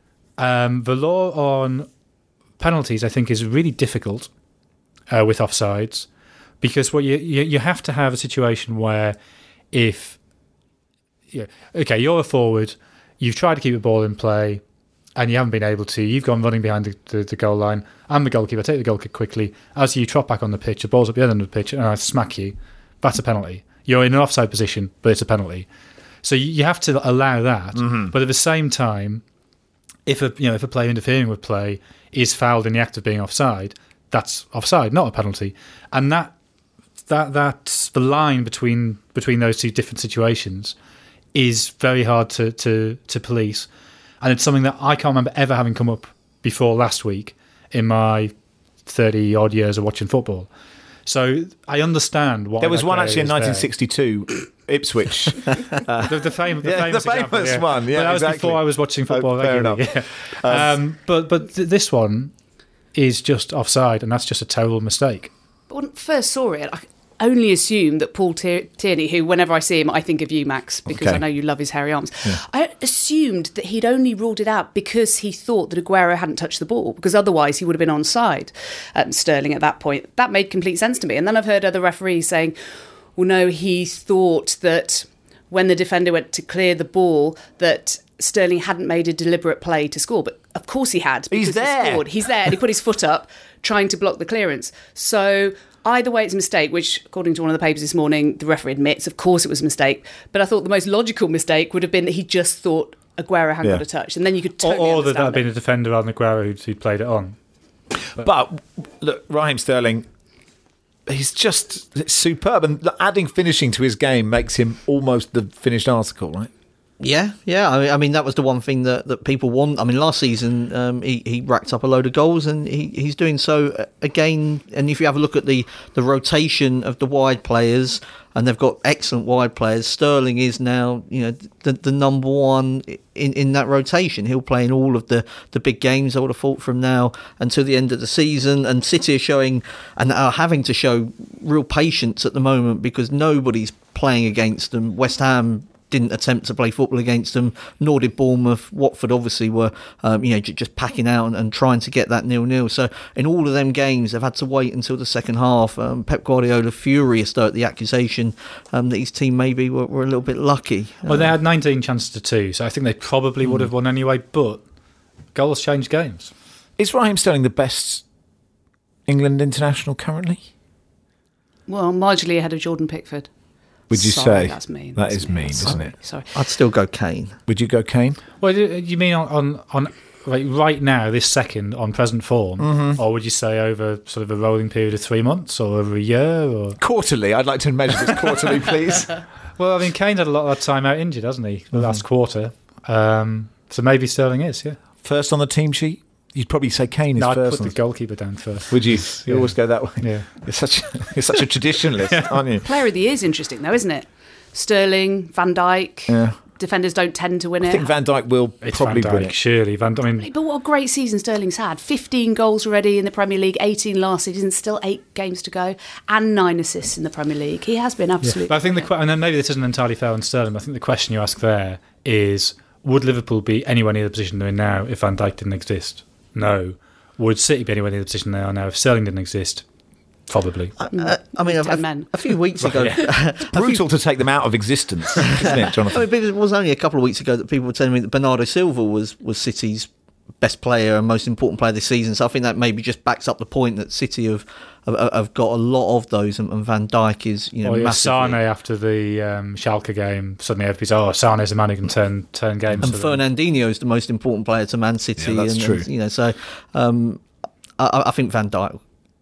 Um, the law on penalties, I think, is really difficult uh, with offsides because what you, you you have to have a situation where if yeah, okay, you're a forward, you've tried to keep the ball in play, and you haven't been able to. You've gone running behind the, the, the goal line. I'm the goalkeeper. Take the goal kick quickly. As you trot back on the pitch, the ball's at the other end of the pitch, and I smack you. That's a penalty. You're in an offside position, but it's a penalty. So you, you have to allow that. Mm-hmm. But at the same time, if a you know if a player interfering with play is fouled in the act of being offside, that's offside, not a penalty. And that that that's the line between between those two different situations is very hard to to, to police. And it's something that I can't remember ever having come up before last week in my thirty odd years of watching football. So I understand what there was that one player actually in is nineteen there. sixty-two, Ipswich. Uh, the, the, fam- the yeah, famous, the famous example, yeah. one. Yeah, but that was exactly. before I was watching football Oh, fair regularly. enough. Yeah. Um, but but th- this one is just offside, and that's just a terrible mistake. But when I first saw it, I, only assumed that Paul Tier- Tierney, who whenever I see him, I think of you, Max, because Okay. I know you love his hairy arms. Yeah. I assumed that he'd only ruled it out because he thought that Aguero hadn't touched the ball, because otherwise he would have been onside, um, Sterling, at that point. That made complete sense to me. And then I've heard other referees saying, well, no, he thought that when the defender went to clear the ball, that Sterling hadn't made a deliberate play to score. But of course he had. He's because there. He scored. He's there and he put his foot up trying to block the clearance. So either way, it's a mistake, which, according to one of the papers this morning, the referee admits, of course it was a mistake. But I thought the most logical mistake would have been that he just thought Aguero hadn't Yeah. got a touch. And then you could Or, totally or that understand that had been it. a defender on Aguero who'd, who'd played it on. But look, Raheem Sterling, he's just superb, and adding finishing to his game makes him almost the finished article, right? Yeah, yeah. I mean, I mean, that was the one thing that, that people want. I mean, last season um, he, he racked up a load of goals, and he, he's doing so again. And if you have a look at the, the rotation of the wide players, and they've got excellent wide players, Sterling is now, you know, the, the number one in, in that rotation. He'll play in all of the, the big games, I would have thought, from now until the end of the season. And City are showing, and are having to show, real patience at the moment, because nobody's playing against them. West Ham didn't attempt to play football against them, nor did Bournemouth. Watford obviously were, um, you know, j- just packing out and, and trying to get that nil-nil. So in all of them games, they've had to wait until the second half. Um, Pep Guardiola furious though at the accusation um, that his team maybe were, were a little bit lucky. Well, they had nineteen chances to two, so I think they probably would have won anyway, but goals change games. Is Raheem Sterling the best England international currently? Well, marginally ahead of Jordan Pickford. Would you Sorry, say? that's mean. That That's is mean, isn't Sorry, it? Sorry. I'd still go Kane. Would you go Kane? Well, do you mean on, on, on like right now, this second, on present form, Mm-hmm. or would you say over sort of a rolling period of three months or over a year? Or Quarterly. I'd like to measure this quarterly, please. well, I mean, Kane's had a lot of that time out injured, hasn't he? The last quarter, um, so maybe Sterling is, yeah. First on the team sheet? You'd probably say Kane is No, I'd first. put on the goalkeeper down first. Would you? You Yeah. always go that way. Yeah. You're such, you're such a traditionalist, aren't you? Player of the Year is interesting, though, isn't it? Sterling, Van Dijk. Yeah. Defenders don't tend to win I it. think Van Dijk will It's probably Van win Dijk, it. surely. Van, I mean, But what a great season Sterling's had. fifteen goals already in the Premier League, eighteen last season, still eight games to go, and nine assists in the Premier League. He has been absolutely... but I think the que- and then maybe this isn't entirely fair on Sterling. But I think the question you ask there is: would Liverpool be anywhere near the position they're in now if Van Dijk didn't exist? No. Would City be anywhere near the position they are now if Sterling didn't exist? Probably. Uh, I mean, a, Ten a, men. a few weeks ago, Brutal to take them out of existence, isn't it, I Jonathan? mean, but it was only a couple of weeks ago that people were telling me that Bernardo Silva was, was City's best player and most important player this season. So I think that maybe just backs up the point that City have have, have got a lot of those, and, and Van Dijk is, you know, Or yeah, massively. Sane after the um, Schalke game, suddenly everybody's, oh, Sane's the man who can turn turn games. And for them. Fernandinho is the most important player to Man City. Yeah, that's and, true. and, you know, so um, I, I think Van Dijk.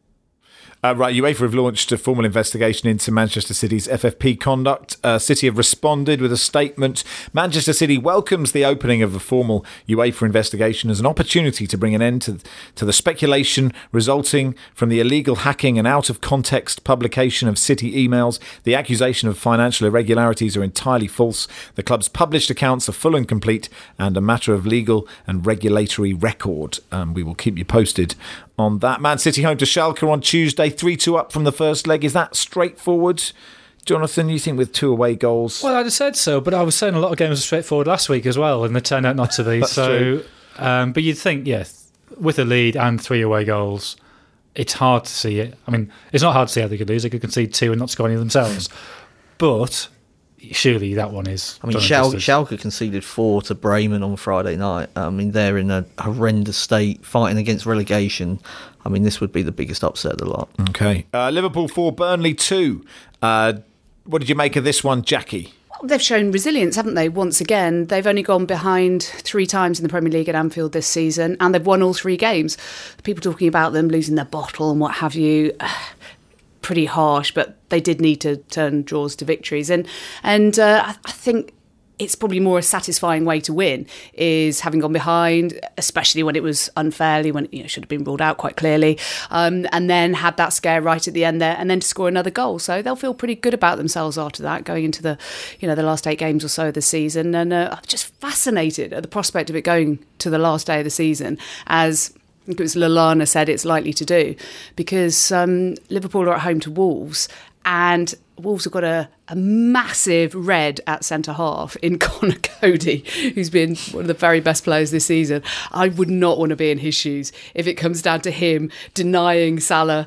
Uh, right, UEFA have launched a formal investigation into Manchester City's F F P conduct. Uh, City have responded with a statement. Manchester City welcomes the opening of a formal UEFA investigation as an opportunity to bring an end to, to the speculation resulting from the illegal hacking and out-of-context publication of City emails. The accusation of financial irregularities are entirely false. The club's published accounts are full and complete and a matter of legal and regulatory record. Um, we will keep you posted on that. Man City home to Schalke on Tuesday, three two up from the first leg. Is that straightforward? Jonathan, you think with two away goals? Well, I'd have said so, but I was saying a lot of games were straightforward last week as well, and they turned out not to be. That's so, true. Um, but you'd think, yes, with a lead and three away goals, it's hard to see it. I mean, it's not hard to see how they could lose. They could concede two and not score any themselves. But surely that one is. I mean, done Schalke, justice. Schalke conceded four to Bremen on Friday night. I mean, they're in a horrendous state, fighting against relegation. I mean, this would be the biggest upset of the lot. Okay. Uh, Liverpool four, Burnley two. Uh, what did you make of this one, Jackie? They've shown resilience, haven't they? Once again, they've only gone behind three times in the Premier League at Anfield this season, and they've won all three games. People talking about them losing their bottle and what have you, pretty harsh, but they did need to turn draws to victories. And and uh, I, I think it's probably more a satisfying way to win is having gone behind, especially when it was unfairly, when it you know, should have been ruled out quite clearly, um, and then had that scare right at the end there, and then to score another goal. So they'll feel pretty good about themselves after that, going into the, you know, the last eight games or so of the season. And uh, I'm just fascinated at the prospect of it going to the last day of the season, as I think it was Lallana said it's likely to do, because um, Liverpool are at home to Wolves, And Wolves have got a, a massive red at centre half in Connor Cody, who's been one of the very best players this season. I would not want to be in his shoes if it comes down to him denying Salah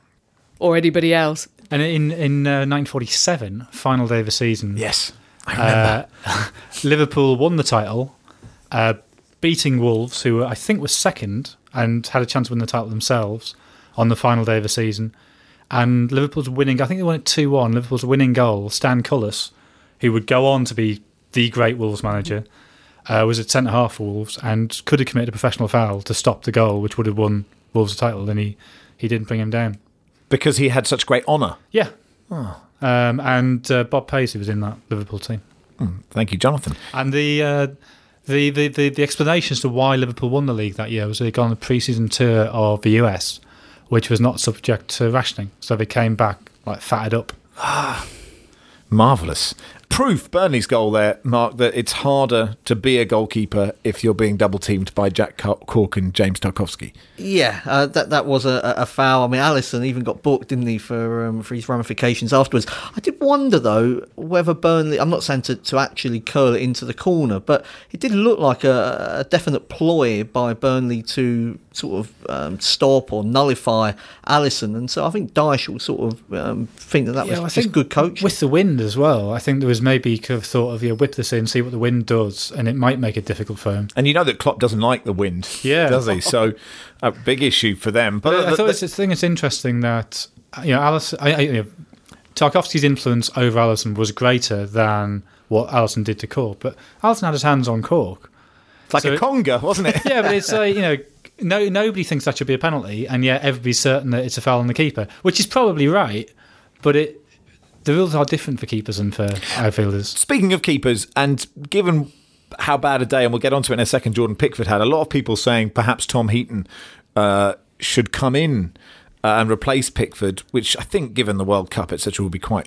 or anybody else. And in, in uh, nineteen forty-seven, final day of the season, yes, I remember. Uh, Liverpool won the title, uh, beating Wolves, who I think was second and had a chance to win the title themselves on the final day of the season. And Liverpool's winning, I think they won it two one, Liverpool's winning goal, Stan Cullis, who would go on to be the great Wolves manager, uh, was at centre-half for Wolves and could have committed a professional foul to stop the goal, which would have won Wolves the title, and he, he didn't bring him down. Because he had such great honour? Yeah. Oh. Um, and uh, Bob Paisley was in that Liverpool team. Mm, thank you, Jonathan. And the, uh, the, the, the, the explanation as to why Liverpool won the league that year was they'd gone on a pre-season tour of the U S, which was not subject to rationing. So they came back like fatted up. Ah, marvellous. Proof, Burnley's goal there, Mark, that it's harder to be a goalkeeper if you're being double-teamed by Jack Cork and James Tarkowski. Yeah, uh, that that was a, a foul. I mean, Alisson even got booked, didn't he, for um, for his ramifications afterwards. I did wonder, though, whether Burnley... I'm not saying to, to actually curl it into the corner, but it did look like a, a definite ploy by Burnley to sort of um, stop or nullify Alisson. And so I think Dyche will sort of um, think that that yeah, was I just good coaching. With the wind as well, I think there was maybe could have thought of, yeah, whip this in, see what the wind does, and it might make it difficult for him. And you know that Klopp doesn't like the wind, yeah, does he? So a big issue for them. But, but I, the, I thought the, it's the thing. It's interesting that you know, Alisson, I, I, you know, Tarkowski's influence over Alisson was greater than what Alisson did to Cork. But Alisson had his hands on Cork. It's like so a conga, it, wasn't it? Yeah, but it's like, you know, no nobody thinks that should be a penalty, and yet everybody's certain that it's a foul on the keeper, which is probably right, but it. The rules are different for keepers and for outfielders. Speaking of keepers, and given how bad a day, and we'll get onto it in a second, Jordan Pickford had, a lot of people saying perhaps Tom Heaton uh, should come in uh, and replace Pickford, which I think, given the World Cup, et cetera, would be quite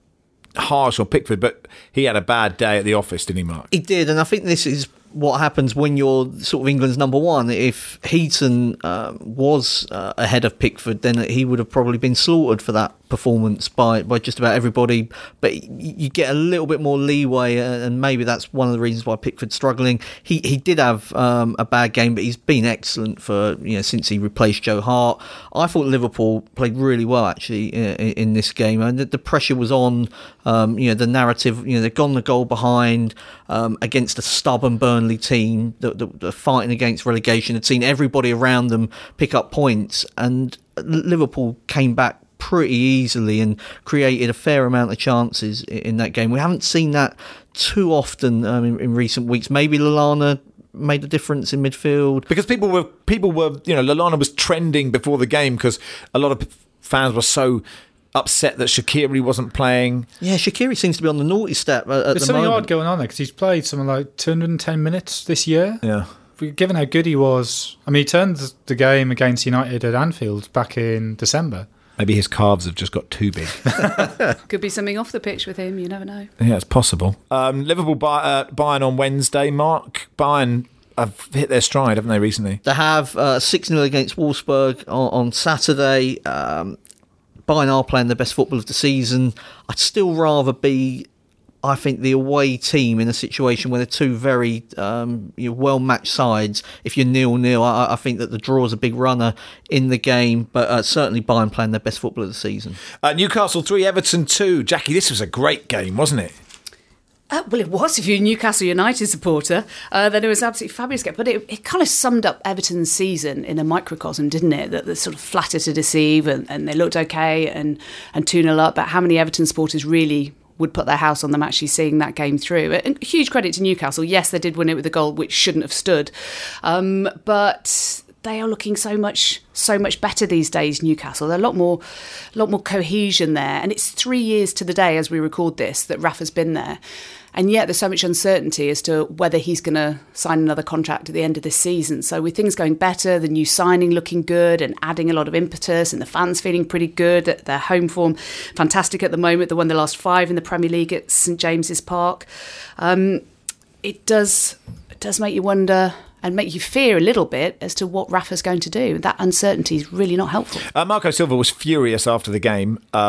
harsh on Pickford, but he had a bad day at the office, didn't he, Mark? He did, and I think this is what happens when you're sort of England's number one. If Heaton uh, was uh, ahead of Pickford, then he would have probably been slaughtered for that performance by, by just about everybody. But you get a little bit more leeway, and maybe that's one of the reasons why Pickford's struggling. He he did have um, a bad game, but he's been excellent for you know since he replaced Joe Hart. I thought Liverpool played really well actually in, in this game, and the, the pressure was on. Um, you know the narrative. You know they've gone the goal behind um, against a stubborn Burnley team that, that, that are fighting against relegation. Had seen everybody around them pick up points, and Liverpool came back pretty easily and created a fair amount of chances in that game. We haven't seen that too often um, in, in recent weeks. Maybe Lallana made a difference in midfield because people were people were you know Lallana was trending before the game because a lot of fans were so upset that Shaqiri wasn't playing. Yeah, Shaqiri seems to be on the naughty step at There's the moment. There's something odd going on there because he's played something like two hundred ten minutes this year. Yeah. Given how good he was, I mean, he turned the game against United at Anfield back in December. Maybe his calves have just got too big. Could be something off the pitch with him, you never know. Yeah, it's possible. Um, Liverpool uh, Bayern on Wednesday. Mark, Bayern have hit their stride, haven't they, recently? They have uh, six nil against Wolfsburg on, on Saturday. Um, Bayern are playing the best football of the season. I'd still rather be, I think, the away team in a situation where they're two very um, you know, well-matched sides. If you're nil-nil, I, I think that the draw is a big runner in the game, but uh, certainly Bayern playing their best football of the season. Uh, Newcastle three, Everton two. Jackie, this was a great game, wasn't it? Uh, well, it was if you're a Newcastle United supporter. Uh, then it was absolutely fabulous game. But it, it kind of summed up Everton's season in a microcosm, didn't it? That they're sort of flatter to deceive and, and they looked okay and, and two nil up. But how many Everton supporters really would put their house on them actually seeing that game through? And huge credit to Newcastle. Yes, they did win it with a goal which shouldn't have stood. Um, but they are looking so much so much better these days, Newcastle. There's a lot more a lot more cohesion there. And it's three years to the day as we record this that Rafa's been there. And yet there's so much uncertainty as to whether he's going to sign another contract at the end of this season. So with things going better, the new signing looking good and adding a lot of impetus and the fans feeling pretty good, their home form fantastic at the moment. They won the last five in the Premier League at St James's Park. Um, it does it does make you wonder and make you fear a little bit as to what Rafa's going to do. That uncertainty is really not helpful. Uh, Marco Silva was furious after the game, um,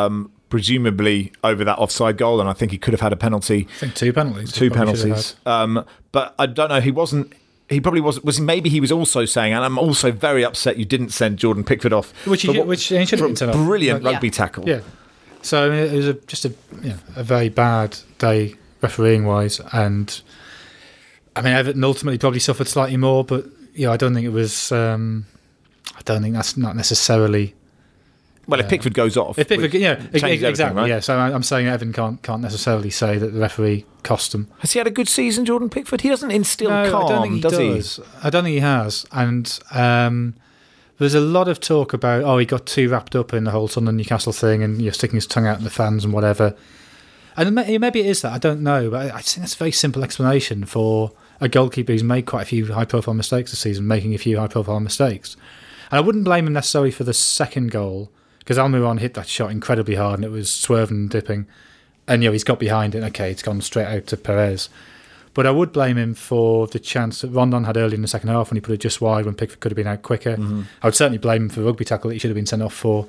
presumably over that offside goal, and I think he could have had a penalty. I think two penalties. Two penalties. Um, but I don't know. He wasn't. He probably was. Was maybe he was also saying, and I'm also very upset you didn't send Jordan Pickford off, which he, what, which he should have been off. Brilliant Like, rugby yeah. tackle. Yeah. So I mean, it was a, just a you know, a very bad day refereeing wise, and I mean Everton ultimately probably suffered slightly more, but you know I don't think it was. Um, I don't think that's not necessarily. Well, if Pickford goes off, If Pickford, we- yeah, changes exactly. everything, right? Yeah, so I- I'm saying Everton can't can't necessarily say that the referee cost them. Has he had a good season, Jordan Pickford? He doesn't instill No, calm, I don't think he does, does. I don't think he has. And um, there's a lot of talk about, oh, he got too wrapped up in the whole Sunderland Newcastle thing and you're sticking his tongue out in the fans and whatever. And may- maybe it is that, I don't know. But I think that's a very simple explanation for a goalkeeper who's made quite a few high-profile mistakes this season, making a few high-profile mistakes. And I wouldn't blame him necessarily for the second goal, because Almiron hit that shot incredibly hard and it was swerving and dipping. And, you know, he's got behind it. Okay, it's gone straight out to Perez. But I would blame him for the chance that Rondon had early in the second half when he put it just wide when Pickford could have been out quicker. Mm-hmm. I would certainly blame him for the rugby tackle that he should have been sent off for.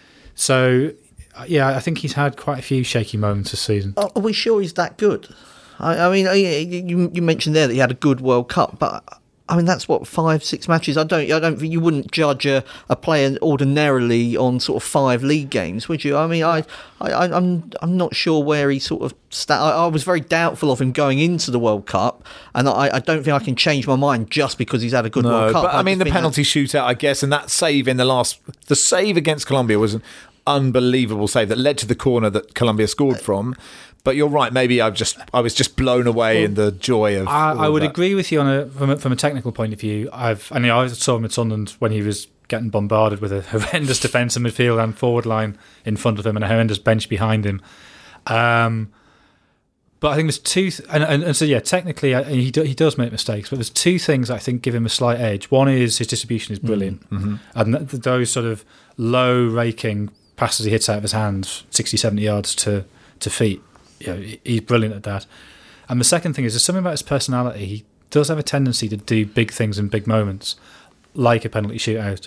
So, yeah, I think he's had quite a few shaky moments this season. Are we sure he's that good? I, I mean, you, you mentioned there that he had a good World Cup, but I mean that's what five, six matches. I don't, I don't think you wouldn't judge a, a player ordinarily on sort of five league games, would you? I mean, I, I, I'm, I'm not sure where he sort of. Sta- I, I was very doubtful of him going into the World Cup, and I, I don't think I can change my mind just because he's had a good no, No, World Cup. but I, I mean the just think penalty shootout, I guess, and that save in the last, the save against Colombia was an unbelievable save that led to the corner that Colombia scored from. But you're right. Maybe I've just I was just blown away well, in the joy of. I, all I would of that. agree with you on a from, a from a technical point of view. I've I mean I saw him at Sunderland when he was getting bombarded with a horrendous defence and midfield and forward line in front of him and a horrendous bench behind him. Um, but I think there's two, th- and, and, and so yeah, technically I, he do, he does make mistakes. But there's two things that I think give him a slight edge. One is his distribution is brilliant, mm-hmm. and th- those sort of low raking passes he hits out of his hands, sixty, seventy yards to to feet. You know, he's brilliant at that. And the second thing is there's something about his personality. He does have a tendency to do big things in big moments, like a penalty shootout.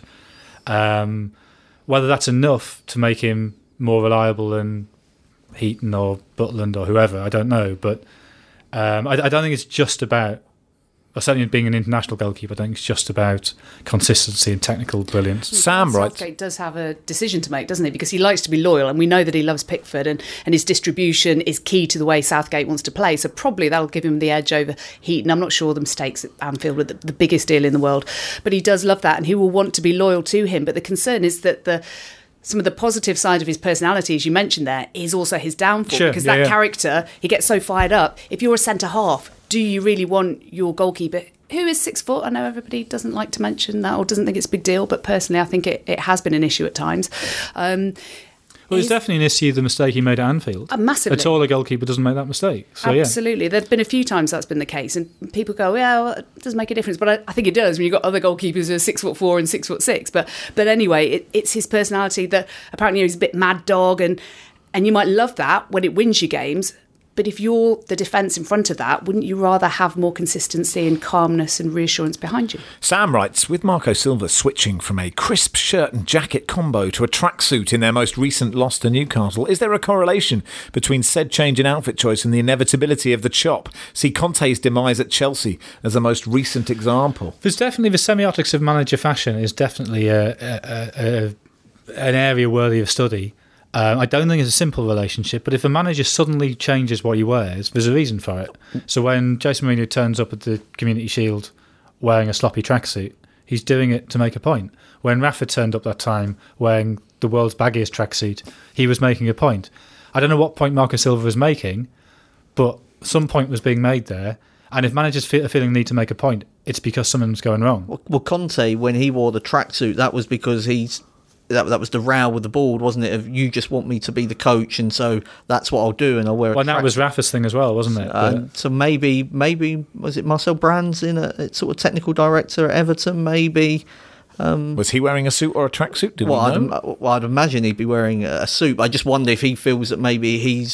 Um, whether that's enough to make him more reliable than Heaton or Butland or whoever, I don't know. But um, I, I don't think it's just about, well, certainly being an international goalkeeper, I don't think it's just about consistency and technical brilliance. Sam, right? Southgate does have a decision to make, doesn't he? Because he likes to be loyal, and we know that he loves Pickford, and, and his distribution is key to the way Southgate wants to play. So probably that'll give him the edge over Heaton. I'm not sure the mistakes at Anfield were the, the biggest deal in the world, but he does love that, and he will want to be loyal to him. But the concern is that the some of the positive side of his personality, as you mentioned there, is also his downfall. Sure, because yeah, that yeah. character, he gets so fired up. If you're a centre half, do you really want your goalkeeper, who is six foot? I know everybody doesn't like to mention that or doesn't think it's a big deal, but personally I think it, it has been an issue at times. Um, Well, it's definitely an issue, the mistake he made at Anfield. Uh, massively. A taller goalkeeper doesn't make that mistake. So, Absolutely. There's been a few times that's been the case, and people go, yeah, well, it doesn't make a difference. But I, I think it does when you've got other goalkeepers who are six foot four and six foot six. But but anyway, it, it's his personality that apparently he's a bit mad dog, and, and you might love that when it wins you games. But if you're the defence in front of that, wouldn't you rather have more consistency and calmness and reassurance behind you? Sam writes, with Marco Silva switching from a crisp shirt and jacket combo to a tracksuit in their most recent loss to Newcastle, is there a correlation between said change in outfit choice and the inevitability of the chop? See Conte's demise at Chelsea as the most recent example. There's definitely the semiotics of manager fashion is definitely a, a, a, a, an area worthy of study. Um, I don't think it's a simple relationship, but if a manager suddenly changes what he wears, there's a reason for it. So when Jose Mourinho turns up at the Community Shield wearing a sloppy tracksuit, he's doing it to make a point. When Rafa turned up that time wearing the world's baggiest tracksuit, he was making a point. I don't know what point Marco Silva was making, but some point was being made there. And if managers feel, are feeling the need to make a point, it's because something's going wrong. Well, well, Conte, when he wore the tracksuit, that was because he's that that was the row with the board, wasn't it? Of you just want me to be the coach, and so that's what I'll do, and I'll wear. A well, that track- was Rafa's thing as well, wasn't it? Uh, so maybe, maybe was it Marcel Brands in a sort of technical director at Everton? Maybe. Um, was he wearing a suit or a tracksuit? Did well, we know? I'd, well, I'd imagine he'd be wearing a suit. I just wonder if he feels that maybe he's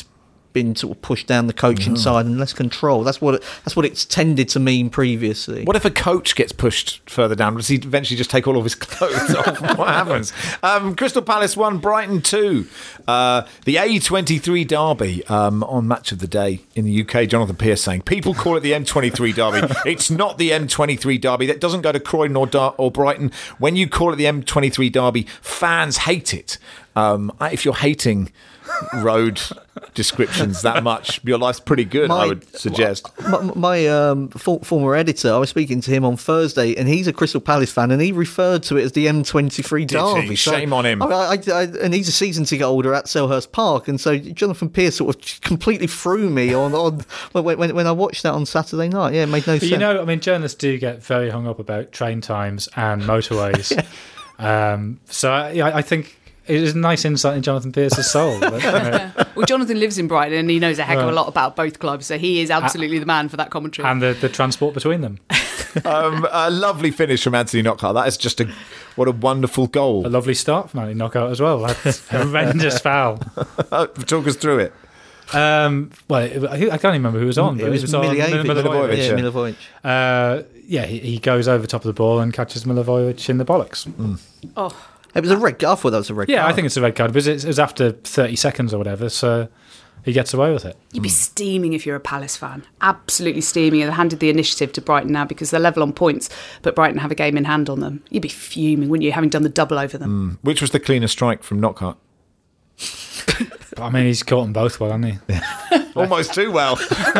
been sort of pushed down the coaching Mm. side and less control. That's what it, that's what it's tended to mean previously. What if a coach gets pushed further down? Does he eventually just take all of his clothes off? What happens? Um, Crystal Palace one, Brighton two. Uh, the A twenty-three derby um, on Match of the Day in the U K. Jonathan Pearce saying, people call it the M twenty-three derby. It's not the M twenty-three derby. That doesn't go to Croydon or, Dar- or Brighton. When you call it the M twenty-three derby, fans hate it. Um, if you're hating road descriptions that much, your life's pretty good, My- I would suggest. My, my um, for, former editor, I was speaking to him on Thursday, and he's a Crystal Palace fan, and he referred to it as the M twenty-three Did derby. he? So- Shame on him. I, I, I, and he's a season ticket holder at Selhurst Park, and so Jonathan Pearce sort of completely threw me on, on when, when, when I watched that on Saturday night. Yeah, it made no But sense. you know, I mean, journalists do get very hung up about train times and motorways. um, so I, I think it is a nice insight in Jonathan Pearce's soul. But, you know, Well, Jonathan lives in Brighton and he knows a heck of a Right. lot about both clubs, so he is absolutely the man for that commentary. and the, the transport between them. Um, a lovely finish from Anthony Knockout. That is just a what a wonderful goal. A lovely start from Andy Knockout as well. That's a horrendous foul. Talk us through it. Um, well, it, I can't even remember who was on. it but was on Milivojevic. Milivojevic, Yeah, yeah. Milivojevic. Uh, yeah, he, he goes over top of the ball and catches Milivojevic in the bollocks. oh, It was a red. I thought that was a red Yeah, card. I think it's a red card, but it was after thirty seconds or whatever, so he gets away with it. you'd be steaming if you're a Palace fan. Absolutely steaming. They've handed the initiative to Brighton now because they're level on points, but Brighton have a game in hand on them. You'd be fuming, wouldn't you, having done the double over them? Which was the cleaner strike from Knockout? But, I mean, he's caught them both well, hasn't he? Almost too well.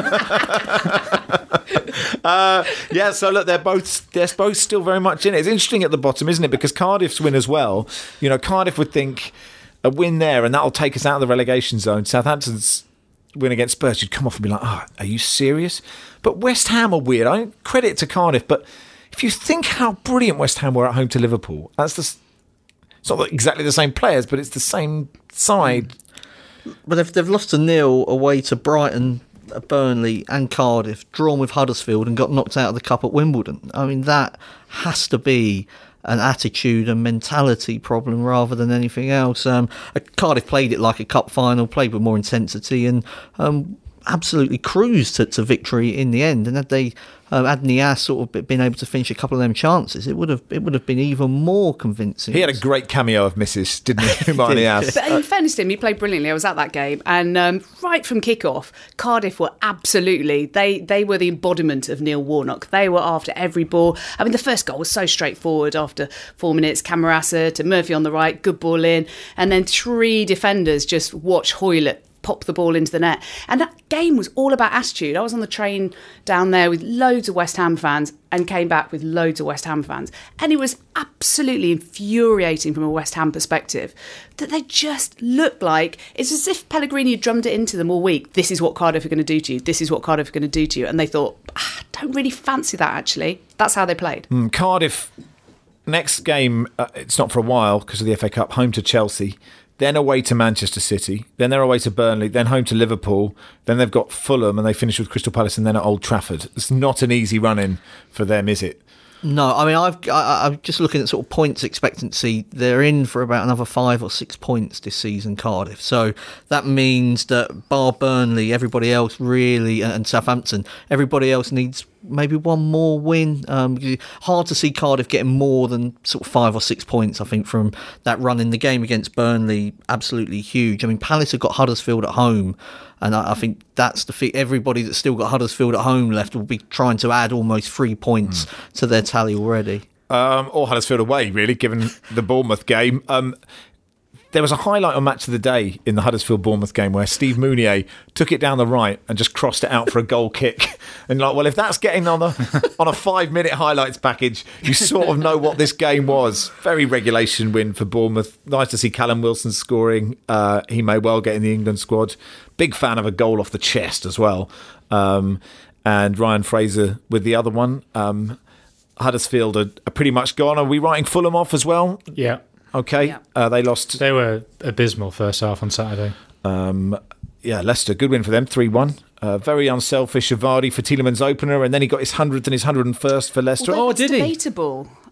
uh, yeah, so look, they're both they're both still very much in it. It's interesting at the bottom, isn't it? Because Cardiff's win as well. You know, Cardiff would think a win there and that'll take us out of the relegation zone. Southampton's win against Spurs, you'd come off and be like, oh, are you serious? But West Ham are weird. I don't credit to Cardiff, but if you think how brilliant West Ham were at home to Liverpool, that's the, it's not exactly the same players, but it's the same side. But they've, they've lost to nil away to Brighton, Burnley and Cardiff, drawn with Huddersfield and got knocked out of the cup at Wimbledon. I mean, that has to be an attitude and mentality problem rather than anything else. Um, Cardiff played it like a cup final, played with more intensity and um, absolutely cruised to, to victory in the end. And had they um, had Nias sort of been able to finish a couple of them chances, it would have it would have been even more convincing. He had a great cameo of Missus, didn't he? Martin Nias. But in fairness to him, he played brilliantly. I was at that game, and um, right from kick-off, Cardiff were absolutely they they were the embodiment of Neil Warnock. They were after every ball. I mean, the first goal was so straightforward. After four minutes, Camarasa to Murphy on the right, good ball in, and then three defenders just watch Hoylett pop the ball into the net. And that game was all about attitude. I was on the train down there with loads of West Ham fans and came back with loads of West Ham fans. And it was absolutely infuriating from a West Ham perspective that they just looked like, it's as if Pellegrini had drummed it into them all week. This is what Cardiff are going to do to you. This is what Cardiff are going to do to you. And they thought, ah, don't really fancy that, actually. That's how they played. Mm, Cardiff, next game, uh, it's not for a while because of the F A Cup, home to Chelsea. Then away to Manchester City, then they're away to Burnley, then home to Liverpool, then they've got Fulham and they finish with Crystal Palace and then at Old Trafford. It's not an easy run-in for them, is it? No, I mean, I've, I, I'm just looking at sort of points expectancy. They're in for about another five or six points this season, Cardiff. So that means that bar Burnley, everybody else really, and Southampton, everybody else needs maybe one more win. Um, hard to see Cardiff getting more than sort of five or six points, I think, from that run in the game against Burnley. Absolutely huge. I mean, Palace have got Huddersfield at home. And I think that's the thing. Everybody that's still got Huddersfield at home left will be trying to add almost three points mm. to their tally already. Um, or Huddersfield away, really, given the Bournemouth game. Um, there was a highlight on Match of the Day in the Huddersfield-Bournemouth game where Steve Mounier took it down the right and just crossed it out for a goal kick. And like, well, if that's getting on a on a five-minute highlights package, you sort of know what this game was. Very regulation win for Bournemouth. Nice to see Callum Wilson scoring. Uh, he may well get in the England squad. Big fan of a goal off the chest as well. Um, and Ryan Fraser with the other one. Um, Huddersfield are, are pretty much gone. Are we writing Fulham off as well? Yeah. Okay. Yeah. Uh, they lost. They were abysmal first half on Saturday. Um, yeah, Leicester, good win for them, three one. Uh, very unselfish of Vardy for Tielemans' opener, and then he got his hundredth and his hundred and first for Leicester. Although Oh, it's did he? debatable.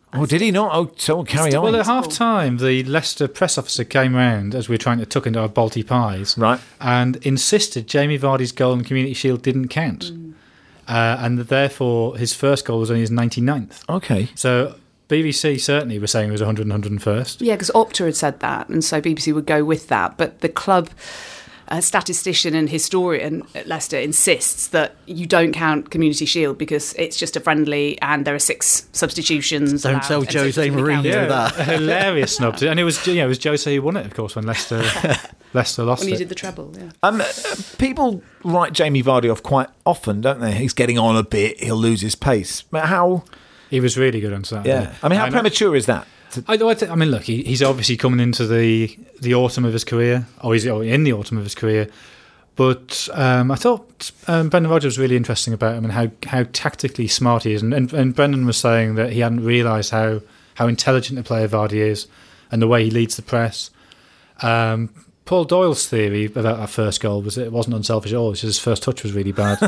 Oh, did he not? Oh, so carry on. Well, at half time, the Leicester press officer came round as we were trying to tuck into our Balti pies, Right. and insisted Jamie Vardy's goal in the Community Shield didn't count, mm. uh, and that therefore his first goal was only his ninety-ninth. Okay. So B B C certainly was saying it was one hundred and one hundred and first. Yeah, because Opta had said that, and so B B C would go with that. But the club uh, statistician and historian at Leicester insists that you don't count Community Shield because it's just a friendly and there are six substitutions. Don't allowed, tell and so it Jose doesn't really Mourinho count. that. Hilarious snub. And it was, yeah, it was Jose who won it, of course, when Leicester Leicester lost When he it. did the treble, yeah. Um, people write Jamie Vardy off quite often, don't they? He's getting on a bit. He'll lose his pace. But how? He was really good on Saturday. Yeah. I mean, how I know- premature is that? I, I, th- I mean, look, he, he's obviously coming into the the autumn of his career, or he's or in the autumn of his career. But um, I thought um, Brendan Rodgers was really interesting about him and how, how tactically smart he is. And, and, and Brendan was saying that he hadn't realised how, how intelligent a player Vardy is and the way he leads the press. Um, Paul Doyle's theory about that first goal was that it wasn't unselfish at all. It's just his first touch was really bad,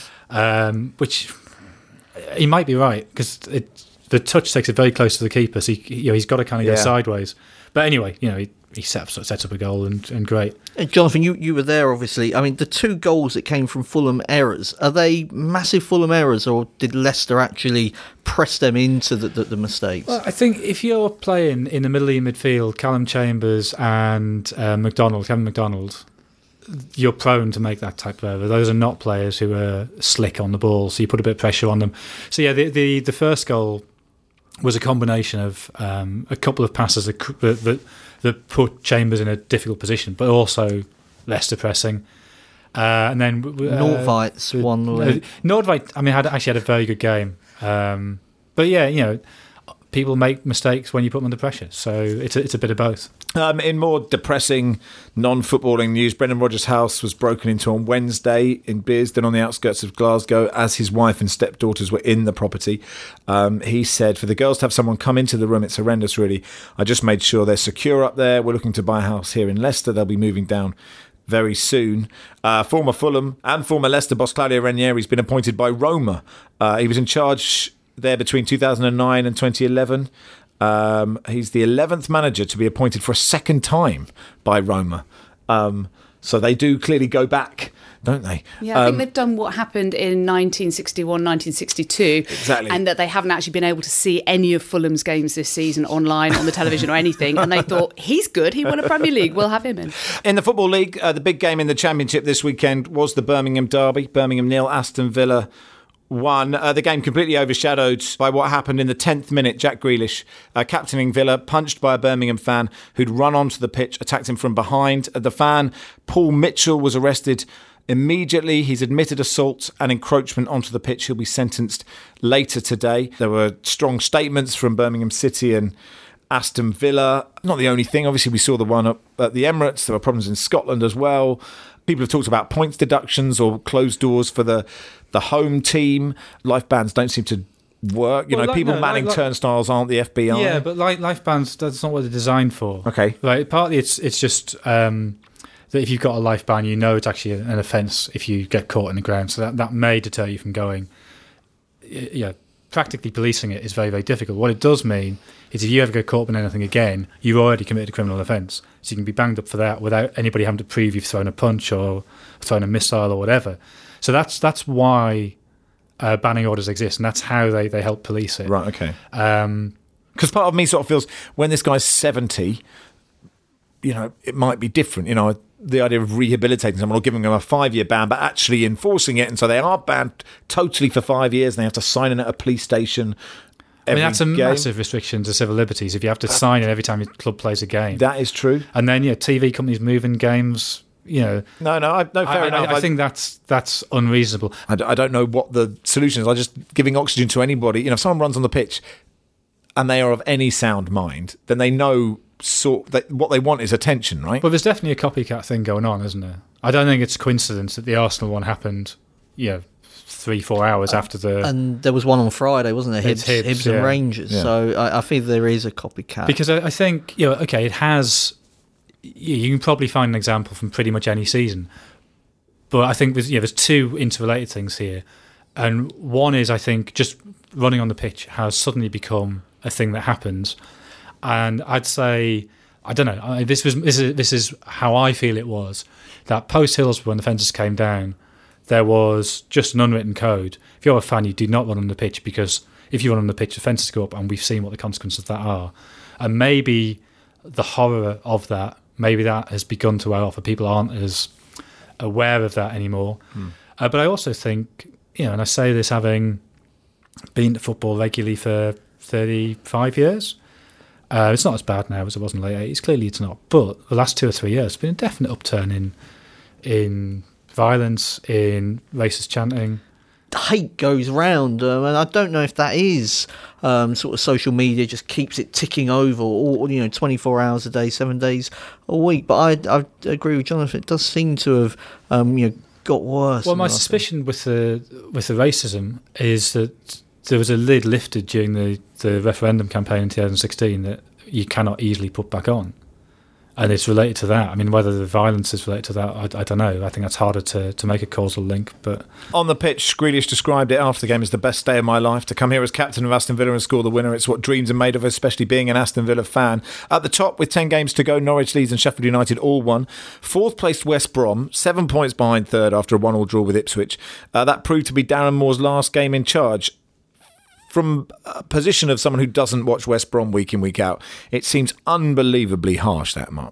um, which he might be right because the touch takes it very close to the keeper, so he, you know, he's got to kind of Yeah. go sideways. But anyway, you know, he, he set up, sets up a goal and, and great. And Jonathan, you, you were there, obviously. I mean, the two goals that came from Fulham errors, are they massive Fulham errors, or did Leicester actually press them into the, the, the mistakes? Well, I think if you're playing in the middle of your midfield, Callum Chambers and uh, McDonald, Kevin McDonald, you're prone to make that type of error. Those are not players who are slick on the ball, so you put a bit of pressure on them. So yeah, the the, the first goal was a combination of um, a couple of passes that, that that put Chambers in a difficult position, but also Leicester pressing. Uh, and then uh, Nordtveit's one the uh, leg. Nordtveit, I mean, had actually had a very good game. Um, but yeah, you know, people make mistakes when you put them under pressure, so it's a, it's a bit of both. Um, in more depressing non-footballing news, Brendan Rodgers' house was broken into on Wednesday in Bearsden on the outskirts of Glasgow as his wife and stepdaughters were in the property. Um, he said, for the girls to have someone come into the room, it's horrendous really. I just made sure they're secure up there. We're looking to buy a house here in Leicester. They'll be moving down very soon. Uh, former Fulham and former Leicester boss Claudio Ranieri's been appointed by Roma. Uh, he was in charge there between two thousand nine and twenty eleven. Um, he's the eleventh manager to be appointed for a second time by Roma. Um, so they do clearly go back, don't they? Yeah, I Um, think they've done what happened in nineteen sixty-one, nineteen sixty-two. Exactly. And that they haven't actually been able to see any of Fulham's games this season online, on the television or anything. And they thought, he's good, he won a Premier League, we'll have him in. In the Football League, uh, the big game in the Championship this weekend was the Birmingham derby. Birmingham nil, Aston Villa one. Uh, the game completely overshadowed by what happened in the tenth minute. Jack Grealish, uh, captaining Villa, punched by a Birmingham fan who'd run onto the pitch, attacked him from behind. Uh, the fan, Paul Mitchell, was arrested immediately. He's admitted assault and encroachment onto the pitch. He'll be sentenced later today. There were strong statements from Birmingham City and Aston Villa. Not the only thing. Obviously, we saw the one up at the Emirates. There were problems in Scotland as well. People have talked about points deductions or closed doors for the, the home team. Life bans don't seem to work. You Well, know, like- people no, manning like- like- turnstiles aren't the F B I. Yeah, but like life bands, that's not what they're designed for. Okay. Right. Partly, it's it's just um, that if you've got a life ban, you know it's actually an offence if you get caught in the ground. So that, that may deter you from going. Y- Yeah, practically policing it is very, very difficult. What it does mean is if you ever get caught in anything again, you've already committed a criminal offence. So you can be banged up for that without anybody having to prove you've thrown a punch or thrown a missile or whatever. So that's that's why uh, banning orders exist, and that's how they, they help police it. Right, okay. Um, Because part of me sort of feels when this guy's seventy, you know, it might be different. You know, the idea of rehabilitating someone or giving them a five-year ban, but actually enforcing it. And so they are banned totally for five years and they have to sign in at a police station I every mean, that's a game. massive restriction to civil liberties if you have to sign in every time your club plays a game. That is true. And then, yeah, T V companies moving games, you know. No, no, I, no fair I, enough. I, I think that's that's unreasonable. I, d- I don't know what the solution is. I'm just giving oxygen to anybody. You know, if someone runs on the pitch and they are of any sound mind, then they know sort that what they want is attention, right? But there's definitely a copycat thing going on, isn't there? I don't think it's a coincidence that the Arsenal one happened, you know, three, four hours after the... And there was one on Friday, wasn't there? It's Hibs, Hibs, Hibs yeah. and Rangers. Yeah. So I, I think there is a copycat. Because I, I think, you know, okay, it has... You you can probably find an example from pretty much any season. But I think there's, yeah, there's two interrelated things here. And one is, I think, just running on the pitch has suddenly become a thing that happens. And I'd say, I don't know, I, this was this is this is how I feel it was, that post Hillsborough, when the fences came down, there was just an unwritten code. If you're a fan, you do not run on the pitch, because if you run on the pitch, the fences go up, and we've seen what the consequences of that are. And maybe the horror of that, maybe that has begun to wear off, and people aren't as aware of that anymore. Hmm. Uh, but I also think, you know, and I say this having been to football regularly for thirty-five years, uh, it's not as bad now as it was in the late eighties. Clearly it's not. But the last two or three years, there's been a definite upturn in in violence, in racist chanting. Hate goes round, um, and I don't know if that is um, sort of social media just keeps it ticking over, or you know, twenty-four hours a day, seven days a week. But I, I agree with Jonathan. It does seem to have um, you know got worse. Well, my suspicion with the with the racism is that there was a lid lifted during the, the referendum campaign in two thousand sixteen that you cannot easily put back on. And it's related to that. I mean, whether the violence is related to that, I, I don't know. I think that's harder to, to make a causal link. But on the pitch, Grealish described it after the game as the best day of my life. To come here as captain of Aston Villa and score the winner, it's what dreams are made of, especially being an Aston Villa fan. At the top, with ten games to go, Norwich, Leeds and Sheffield United all won. Fourth placed West Brom, seven points behind third after a one-all draw with Ipswich. Uh, that proved to be Darren Moore's last game in charge. From a position of someone who doesn't watch West Brom week in, week out, it seems unbelievably harsh, that, Mark.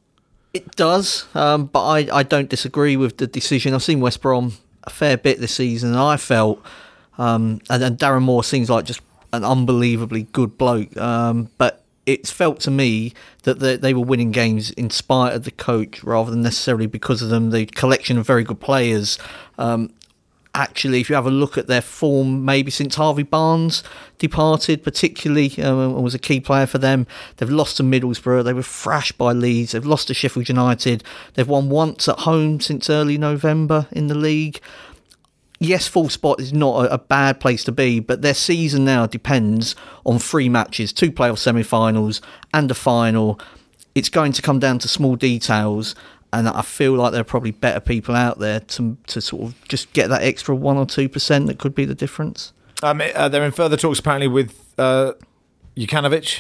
It does, um, but I, I don't disagree with the decision. I've seen West Brom a fair bit this season, and I felt, um, and, and Darren Moore seems like just an unbelievably good bloke, um, but it's felt to me that they, they were winning games in spite of the coach rather than necessarily because of them. The collection of very good players, um, actually, if you have a look at their form, maybe since Harvey Barnes departed, particularly, um, was a key player for them. They've lost to Middlesbrough. They were thrashed by Leeds. They've lost to Sheffield United. They've won once at home since early November in the league. Yes, full spot is not a, a bad place to be, but their season now depends on three matches, two playoff semi-finals and a final. It's going to come down to small details. And I feel like there are probably better people out there to to sort of just get that extra one or two percent that could be the difference. Um, uh, they're in further talks apparently with uh, Jukanovic.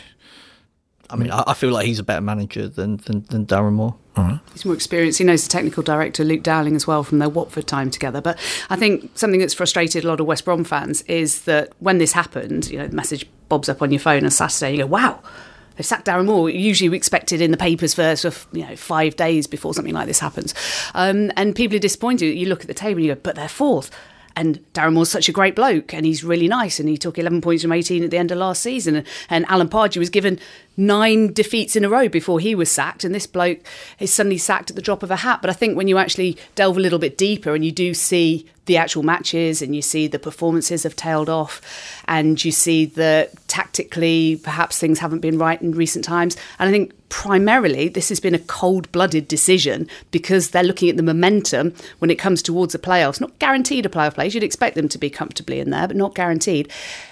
I mean, I, I feel like he's a better manager than than, than Darren Moore. Uh-huh. He's more experienced. He knows the technical director, Luke Dowling, as well, from their Watford time together. But I think something that's frustrated a lot of West Brom fans is that when this happened, you know, the message bobs up on your phone on Saturday, you go, wow, they've sacked Darren Moore. Usually we expect it in the papers for sort of, you know, five days before something like this happens. Um, and people are disappointed. You look at the table and you go, but they're fourth. And Darren Moore's such a great bloke and he's really nice and he took eleven points from eighteen at the end of last season. And, and Alan Pardew was given nine defeats in a row before he was sacked, and this bloke is suddenly sacked at the drop of a hat. But I think when you actually delve a little bit deeper and you do see the actual matches and you see the performances have tailed off and you see that tactically perhaps things haven't been right in recent times, and I think primarily this has been a cold-blooded decision because they're looking at the momentum when it comes towards the playoffs. Not guaranteed a playoff place, you'd expect them to be comfortably in there, but not guaranteed.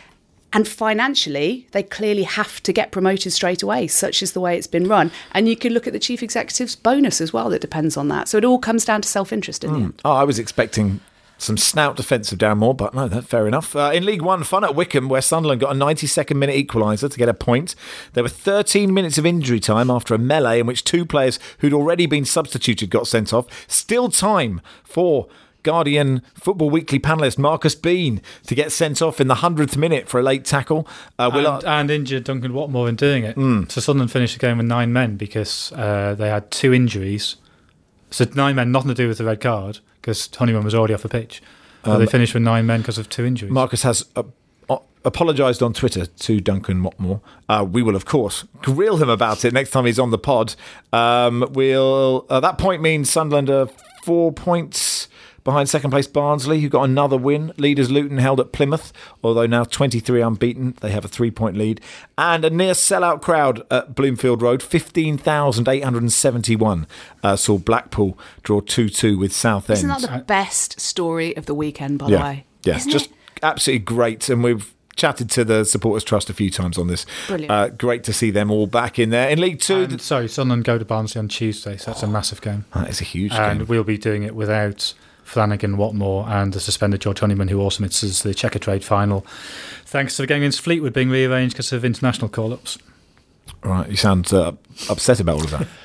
And financially, they clearly have to get promoted straight away, such is the way it's been run. And you could look at the chief executive's bonus as well that depends on that. So it all comes down to self-interest in mm. the end. Oh, I was expecting some snout defence of Darren Moore, but no, that's fair enough. Uh, in League One, fun at Wycombe, where Sunderland got a ninety-second minute equaliser to get a point. There were thirteen minutes of injury time after a melee in which two players who'd already been substituted got sent off. Still time for Guardian Football Weekly panellist Marcus Bean to get sent off in the hundredth minute for a late tackle. Uh, and, I- and injured Duncan Watmore in doing it. Mm. So Sunderland finished the game with nine men because uh, they had two injuries. So nine men, nothing to do with the red card, because Honeyman was already off the pitch. But um, they finished with nine men because of two injuries. Marcus has uh, uh, apologised on Twitter to Duncan Watmore. Uh, we will, of course, grill him about it next time he's on the pod. Um, we'll uh, that point means Sunderland are four points behind second place Barnsley, who got another win. Leaders Luton held at Plymouth, although now twenty-three unbeaten. They have a three-point lead. And a near sellout crowd at Bloomfield Road, fifteen thousand eight hundred seventy-one, uh, saw Blackpool draw two two with Southend. Isn't that the best story of the weekend, by yeah. the way? Yeah, Isn't just it? absolutely great. And we've chatted to the Supporters Trust a few times on this. Brilliant. Uh, great to see them all back in there. In League Two... And, sorry, Sunderland go to Barnsley on Tuesday, so that's a massive game. That is a huge and game. we'll be doing it without Flanagan, Watmore and the suspended George Honeyman, who also misses the Checkatrade final, thanks to the game against Fleetwood being rearranged because of international call-ups. Right, you sound uh, upset about all of that.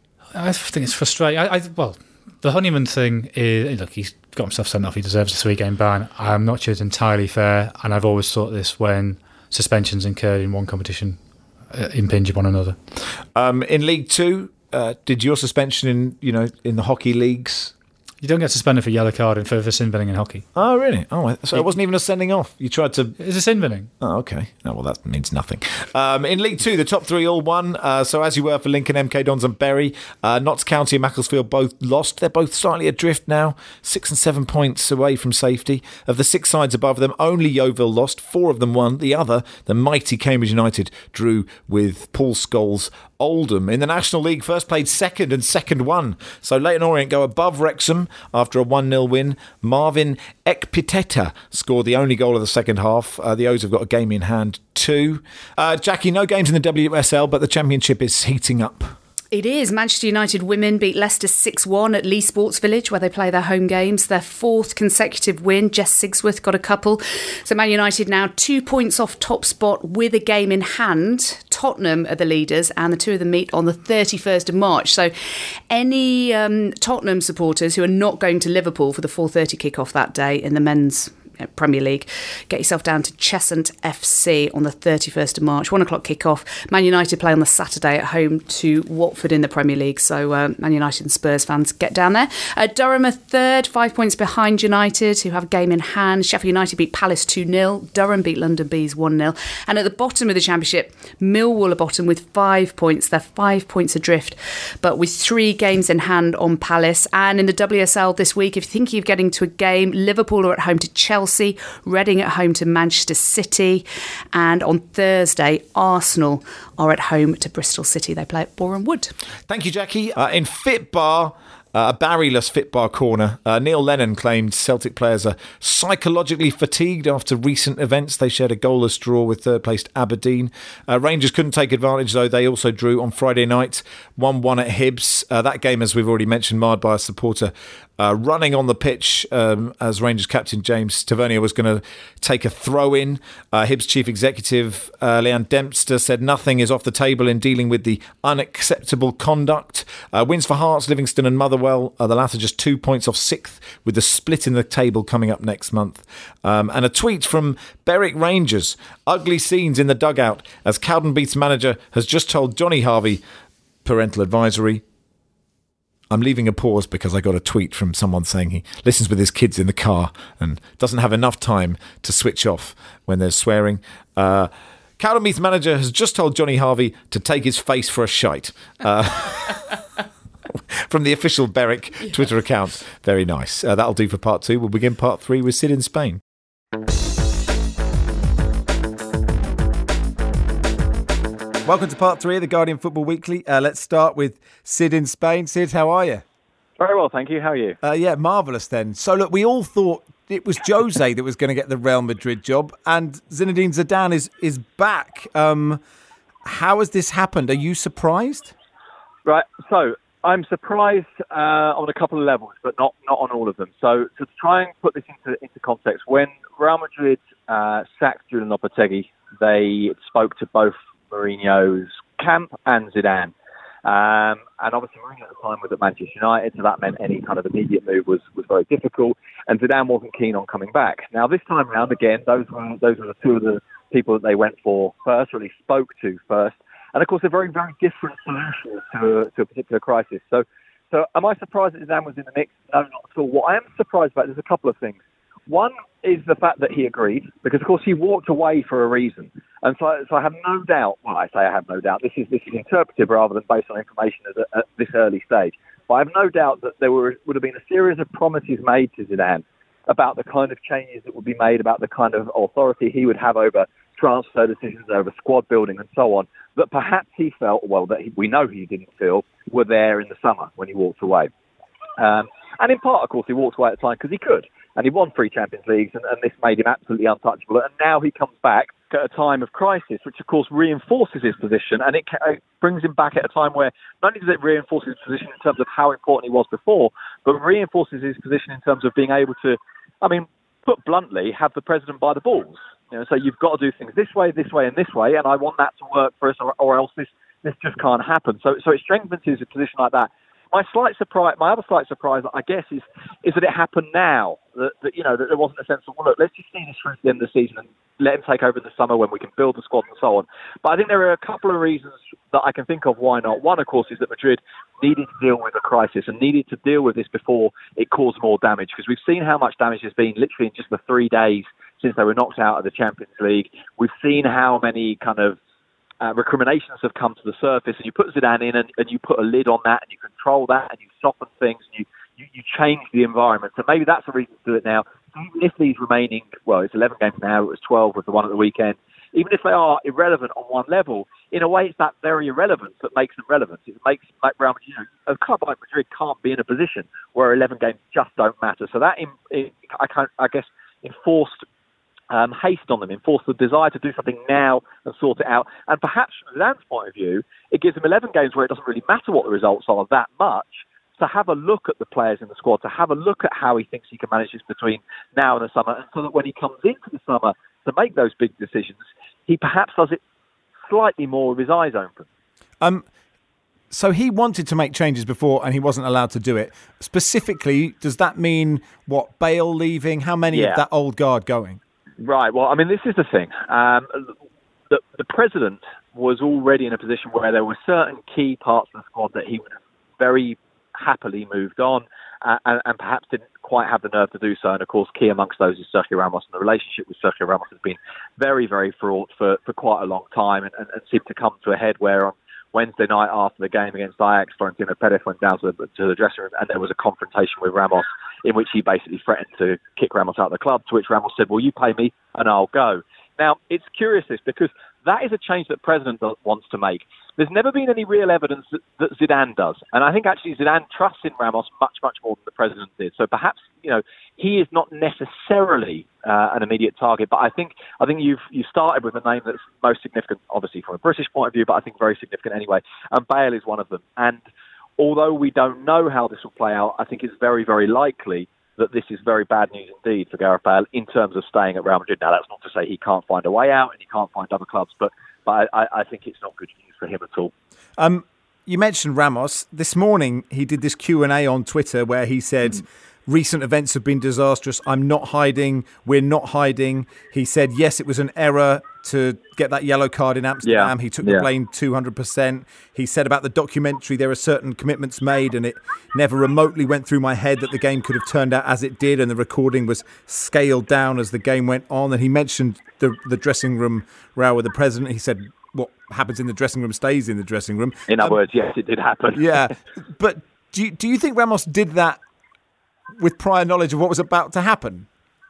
I think it's frustrating. I, I, well, the Honeyman thing is, look, he's got himself sent off. He deserves a three-game ban. I'm not sure it's entirely fair, and I've always thought this when suspensions incurred in one competition uh, impinge upon another. Um, in League Two, uh, did your suspension in you know in the hockey leagues? You don't get suspended for yellow card and for, for sin binning in hockey. Oh, really? Oh, so it wasn't even a sending off. You tried to... It's a sin binning. Oh, okay. Oh, well, that means nothing. Um, in League Two, the top three all won. Uh, so as you were for Lincoln, M K Dons and Bury, uh, Notts County and Macclesfield both lost. They're both slightly adrift now, six and seven points away from safety. Of the six sides above them, only Yeovil lost. Four of them won. The other, the mighty Cambridge United, drew with Paul Scholes' Oldham. In the National League, first played second and second won. So Leyton Orient go above Wrexham after a one nil win. Marvin Ekpiteta scored the only goal of the second half. Uh, the O's have got a game in hand too. Uh, Jackie, no games in the W S L, but the Championship is heating up. It is. Manchester United women beat Leicester six one at Leigh Sports Village, where they play their home games. Their fourth consecutive win. Jess Sigsworth got a couple. So Man United now two points off top spot with a game in hand. Tottenham are the leaders, and the two of them meet on the thirty-first of March. So any um, Tottenham supporters who are not going to Liverpool for the four thirty kickoff that day in the men's Premier League, get yourself down to Cheshunt F C on the thirty-first of March, one o'clock kick-off. Man United play on the Saturday at home to Watford in the Premier League, so uh, Man United and Spurs fans get down there. Uh, Durham are third, five points behind United, who have a game in hand. Sheffield United beat Palace two nil. Durham beat London Bees one nil. And at the bottom of the Championship, Millwall are bottom with five points. They're five points adrift, but with three games in hand on Palace. And in the W S L this week, if you're thinking of getting to a game, Liverpool are at home to Chelsea. Reading at home to Manchester City, and on Thursday Arsenal are at home to Bristol City. They play at Boreham Wood. Thank you, Jackie. Uh, in Fitbar, Uh, a Barry-less Fitbar corner. Uh, Neil Lennon claimed Celtic players are psychologically fatigued after recent events. They shared a goalless draw with third-placed Aberdeen. Uh, Rangers couldn't take advantage, though. They also drew on Friday night, one one at Hibs. Uh, that game, as we've already mentioned, marred by a supporter uh, running on the pitch um, as Rangers captain James Tavernier was going to take a throw-in. Uh, Hibs chief executive uh, Leanne Dempster said nothing is off the table in dealing with the unacceptable conduct. Uh, wins for Hearts, Livingston and Motherwell. Uh, the latter just two points off sixth, with the split in the table coming up next month. Um, and a tweet from Berwick Rangers. Ugly scenes in the dugout as Cowdenbeath's manager has just told Johnny Harvey, parental advisory. I'm leaving a pause because I got a tweet from someone saying he listens with his kids in the car and doesn't have enough time to switch off when there's swearing. Uh, Cowdenbeath's manager has just told Johnny Harvey to take his face for a shite. Uh, from the official Berwick yeah. Twitter account. Very nice. Uh, that'll do for part two. We'll begin part three with Sid in Spain. Welcome to part three of the Guardian Football Weekly. Uh, let's start with Sid in Spain. Sid, how are you? Very well, thank you. How are you? Uh, yeah, marvellous then. So look, we all thought it was Jose that was going to get the Real Madrid job, and Zinedine Zidane is, is back. Um, how has this happened? Are you surprised? Right, so I'm surprised uh, on a couple of levels, but not, not on all of them. So to try and put this into into context, when Real Madrid uh, sacked Julian Lopetegui, they spoke to both Mourinho's camp and Zidane. Um, and obviously Mourinho at the time was at Manchester United, so that meant any kind of immediate move was, was very difficult, and Zidane wasn't keen on coming back. Now this time round, again, those were, those were the two of the people that they went for first, or at least spoke to first. And of course, they're very, very different solutions to a, to a particular crisis. So, so am I surprised that Zidane was in the mix? No, not at all. What I am surprised about, there's a couple of things. One is the fact that he agreed, because of course he walked away for a reason. And so, so I have no doubt, well, I say I have no doubt, this is this is interpretive rather than based on information at, at this early stage. But I have no doubt that there were, would have been a series of promises made to Zidane about the kind of changes that would be made, about the kind of authority he would have over transfer decisions, over squad building and so on, that perhaps he felt, well, that he, we know he didn't feel, were there in the summer when he walked away. Um, and in part, of course, he walked away at the time because he could. And he won three Champions Leagues, and, and this made him absolutely untouchable. And now he comes back at a time of crisis, which of course reinforces his position, and it, it brings him back at a time where not only does it reinforce his position in terms of how important he was before, but reinforces his position in terms of being able to, I mean, put bluntly, have the president by the balls. You know, so you've got to do things this way, this way, and this way, and I want that to work for us, or, or else this this just can't happen. So, so it strengthens his position like that. My slight surprise, my other slight surprise, I guess, is is that it happened now. That, that you know that there wasn't a sense of, well, look, let's just see this through to the end of the season and let him take over in the summer when we can build the squad and so on. But I think there are a couple of reasons that I can think of why not. One, of course, is that Madrid needed to deal with a crisis and needed to deal with this before it caused more damage, because we've seen how much damage has been literally in just the three days since they were knocked out of the Champions League. We've seen how many kind of Uh, recriminations have come to the surface, and you put Zidane in and, and you put a lid on that and you control that and you soften things and you, you, you change the environment. So maybe that's a reason to do it now. Even if these remaining, well, it's eleven games now, it was twelve with the one at the weekend, even if they are irrelevant on one level, in a way it's that very irrelevance that makes them relevant. It makes like Real Madrid, you know, a club like Madrid can't be in a position where eleven games just don't matter. So that, in, in, I, can't, I guess, enforced Um, haste on them, enforce the desire to do something now and sort it out. And perhaps from Zidane's point of view, it gives him eleven games where it doesn't really matter what the results are that much, to have a look at the players in the squad, to have a look at how he thinks he can manage this between now and the summer, and so that when he comes into the summer to make those big decisions, he perhaps does it slightly more with his eyes open. Um, so he wanted to make changes before and he wasn't allowed to do it. Specifically, does that mean, what, Bale leaving? How many Yeah. of that old guard going? Right. Well, I mean, this is the thing. Um, the, the president was already in a position where there were certain key parts of the squad that he would have very happily moved on, uh, and, and perhaps didn't quite have the nerve to do so. And of course, key amongst those is Sergio Ramos, and the relationship with Sergio Ramos has been very, very fraught for, for quite a long time, and, and, and seemed to come to a head where on Wednesday night after the game against Ajax, Florentino Perez went down to the, to the dressing room, and there was a confrontation with Ramos in which he basically threatened to kick Ramos out of the club, to which Ramos said, well, you pay me and I'll go. Now, it's curious this, because that is a change that the president wants to make. There's never been any real evidence that, that Zidane does. And I think actually Zidane trusts in Ramos much, much more than the president did. So perhaps, you know, he is not necessarily uh, an immediate target, but I think I think you've you started with a name that's most significant, obviously from a British point of view, but I think very significant anyway. And Bale is one of them. And although we don't know how this will play out, I think it's very, very likely that this is very bad news indeed for Gareth Bale in terms of staying at Real Madrid. Now, that's not to say he can't find a way out and he can't find other clubs, but but I, I think it's not good news for him at all. Um, you mentioned Ramos. This morning, he did this Q and A on Twitter where he said, mm. recent events have been disastrous. I'm not hiding. We're not hiding. He said, yes, it was an error to get that yellow card in Amsterdam. Yeah. He took the yeah. blame two hundred percent. He said about the documentary, there are certain commitments made and it never remotely went through my head that the game could have turned out as it did, and the recording was scaled down as the game went on. And he mentioned the, the dressing room row with the president. He said, what happens in the dressing room stays in the dressing room. In other um, words, yes, it did happen. Yeah. But do you, do you think Ramos did that with prior knowledge of what was about to happen?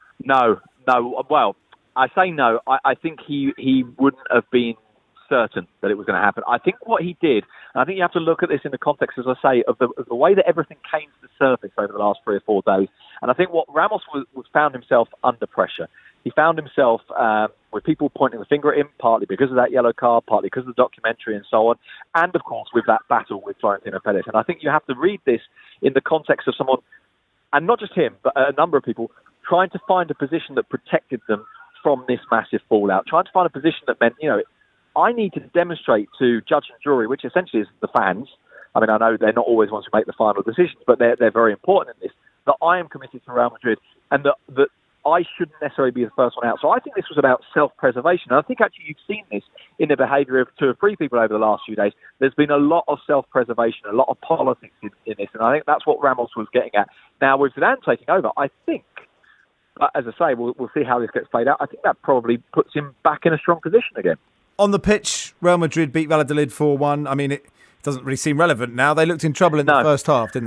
No, no. Well, I say no. I, I think he, he wouldn't have been certain that it was going to happen. I think what he did, and I think you have to look at this in the context, as I say, of the, of the way that everything came to the surface over the last three or four days. And I think what Ramos was, was found himself under pressure. He found himself um, with people pointing the finger at him, partly because of that yellow card, partly because of the documentary and so on, and of course with that battle with Florentino Perez. And I think you have to read this in the context of someone, and not just him, but a number of people, trying to find a position that protected them from this massive fallout, trying to find a position that meant, you know, I need to demonstrate to judge and jury, which essentially is the fans. I mean, I know they're not always ones who make the final decisions, but they're, they're very important in this, that I am committed to Real Madrid and that, that I shouldn't necessarily be the first one out. So I think this was about self-preservation. And I think actually you've seen this in the behaviour of two or three people over the last few days. There's been a lot of self-preservation, a lot of politics in, in this, and I think that's what Ramos was getting at. Now, with Zidane taking over, I think, as I say, we'll, we'll see how this gets played out. I think that probably puts him back in a strong position again. On the pitch, Real Madrid beat Valladolid four one. I mean, it doesn't really seem relevant now. They looked in trouble in no. the first half, didn't they?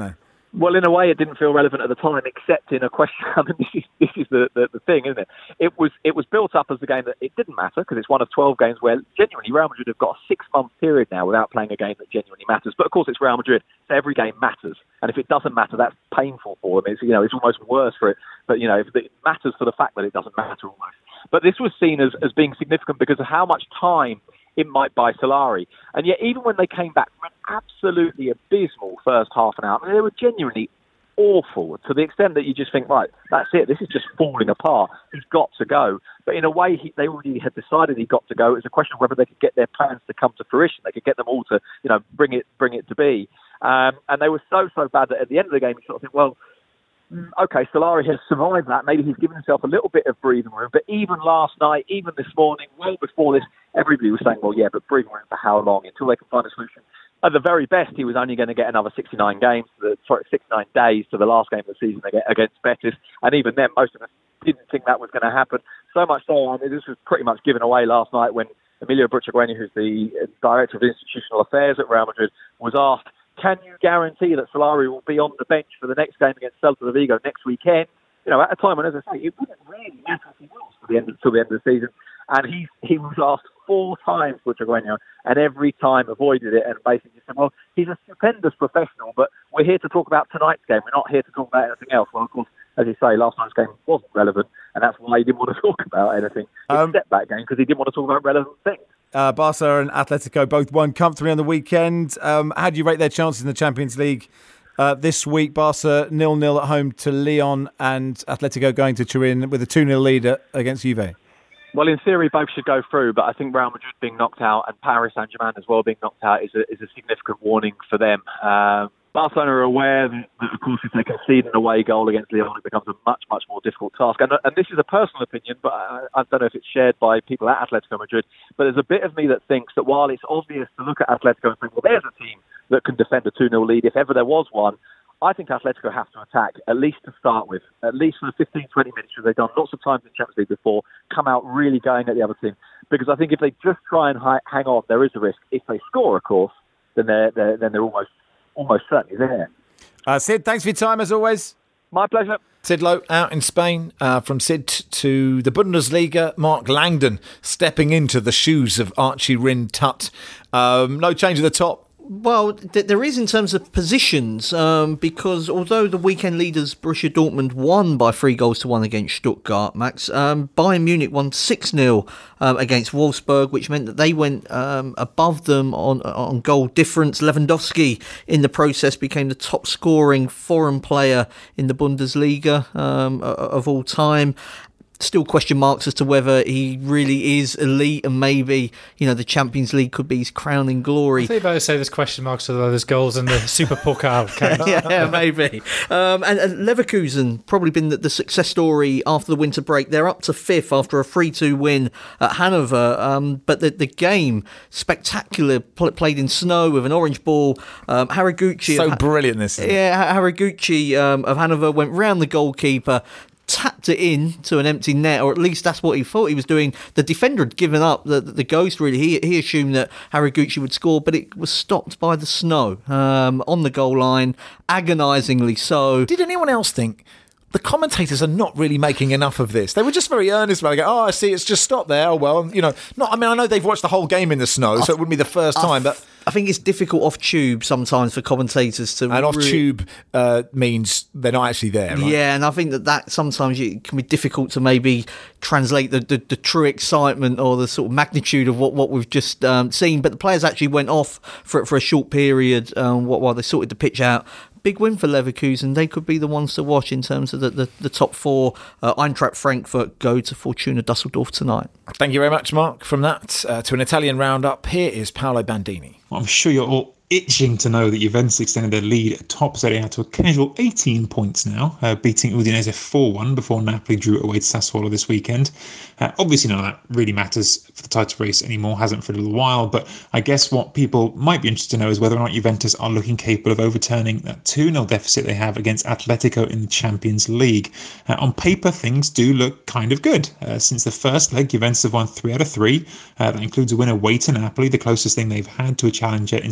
Well, in a way, it didn't feel relevant at the time, except in a question. I mean, this is this is the, the, the thing, isn't it? It was it was built up as a game that it didn't matter because it's one of twelve games where genuinely Real Madrid have got a six-month period now without playing a game that genuinely matters. But of course, it's Real Madrid, so every game matters. And if it doesn't matter, that's painful for them. It's, you know, it's almost worse for it. But you know, if it matters for the fact that it doesn't matter almost. But this was seen as, as being significant because of how much time it might buy Solari. And yet, even when they came back from an absolutely abysmal first half an hour, I mean, they were genuinely awful to the extent that you just think, right, that's it, this is just falling apart. He's got to go. But in a way, he, they already had decided he got to go. It was a question of whether they could get their plans to come to fruition. They could get them all to, you know, bring it, bring it to be. Um, and they were so, so bad that at the end of the game, you sort of think, well, okay, Solari has survived that. Maybe he's given himself a little bit of breathing room. But even last night, even this morning, well before this, everybody was saying, well, yeah, but breathing room for how long? Until they can find a solution. At the very best, he was only going to get another sixty-nine games, to the, sorry, sixty-nine days to the last game of the season against Betis. And even then, most of us didn't think that was going to happen. So much so, I mean, this was pretty much given away last night when Emilio Butragueña, who's the Director of Institutional Affairs at Real Madrid, was asked, can you guarantee that Solari will be on the bench for the next game against Celta de Vigo next weekend? You know, at a time when, as I say, it wouldn't really matter if he was for the end until the end of the season. And he he was asked four times, Butragueña, and every time avoided it and basically said, well, he's a stupendous professional, but we're here to talk about tonight's game. We're not here to talk about anything else. Well, of course, as you say, last night's game wasn't relevant, and that's why he didn't want to talk about anything um, except that game, because he didn't want to talk about relevant things. Uh, Barca and Atletico both won comfortably on the weekend. Um, how do you rate their chances in the Champions League uh, this week? Barca nil nil at home to Lyon and Atletico going to Turin with a two nil lead at, against Juve. Well, in theory, both should go through, but I think Real Madrid being knocked out and Paris Saint-Germain as well being knocked out is a, is a significant warning for them. Um, Barcelona are aware that, that, of course, if they concede an away goal against Lyon, it becomes a much, much more difficult task. And, and this is a personal opinion, but I, I don't know if it's shared by people at Atletico Madrid, but there's a bit of me that thinks that while it's obvious to look at Atletico and think, well, there's a team that can defend a two nil lead if ever there was one, I think Atletico have to attack, at least to start with, at least for the fifteen, twenty minutes, as they've done lots of times in Champions League before, come out really going at the other team. Because I think if they just try and hi- hang on, there is a risk. If they score, of course, then they're, they're, then they're almost almost certainly there. Uh, Sid, thanks for your time as always. My pleasure. Sid Lowe out in Spain. Uh, from Sid to the Bundesliga, Mark Langdon stepping into the shoes of Archie Rhin-Tutt. Um, no change at the top. Well, th- there is in terms of positions, um, because although the weekend leaders Borussia Dortmund won by three goals to one against Stuttgart, Max, um, Bayern Munich won six nil um, against Wolfsburg, which meant that they went um, above them on on goal difference. Lewandowski, in the process, became the top scoring foreign player in the Bundesliga um, of all time. Still question marks as to whether he really is elite, and maybe, you know, the Champions League could be his crowning glory. I think you better say there's question marks to those goals in the Super Pokal. yeah, maybe. Um, and, and Leverkusen probably been the, the success story after the winter break. They're up to fifth after a three two win at Hanover. Um, but the, the game, spectacular, pl- played in snow with an orange ball. Um, Haraguchi. So of, brilliant this is. Yeah, Haraguchi um, of Hanover went round the goalkeeper, tapped it in to an empty net, or at least that's what he thought he was doing. The defender had given up the, the, the ghost, really. He he assumed that Haraguchi would score, but it was stopped by the snow um, on the goal line, agonisingly so. Did anyone else think the commentators are not really making enough of this? They were just very earnest about it. Go, oh, I see, it's just stopped there. Oh, well, you know, not. I mean, I know they've watched the whole game in the snow, so it wouldn't be the first time, but I think it's difficult off tube sometimes for commentators to. And off really... tube uh, means they're not actually there, right? Yeah, and I think that that sometimes it can be difficult to maybe translate the, the, the true excitement or the sort of magnitude of what, what we've just um, seen. But the players actually went off for for a short period um, while they sorted the pitch out. Big win for Leverkusen. They could be the ones to watch in terms of the, the, the top four. Uh, Eintracht Frankfurt go to Fortuna Dusseldorf tonight. Thank you very much, Mark. From that uh, to an Italian roundup, here is Paolo Bandini. Well, I'm sure you're all itching to know that Juventus extended their lead atop Serie A to a casual eighteen points now, uh, beating Udinese four one before Napoli drew it away to Sassuolo this weekend. Uh, obviously none of that really matters for the title race anymore, hasn't for a little while, but I guess what people might be interested to know is whether or not Juventus are looking capable of overturning that two nil deficit they have against Atletico in the Champions League. Uh, on paper, things do look kind of good. Uh, since the first leg, Juventus have won three out of three. Uh, that includes a win away to Napoli, the closest thing they've had to a challenger in Serie A this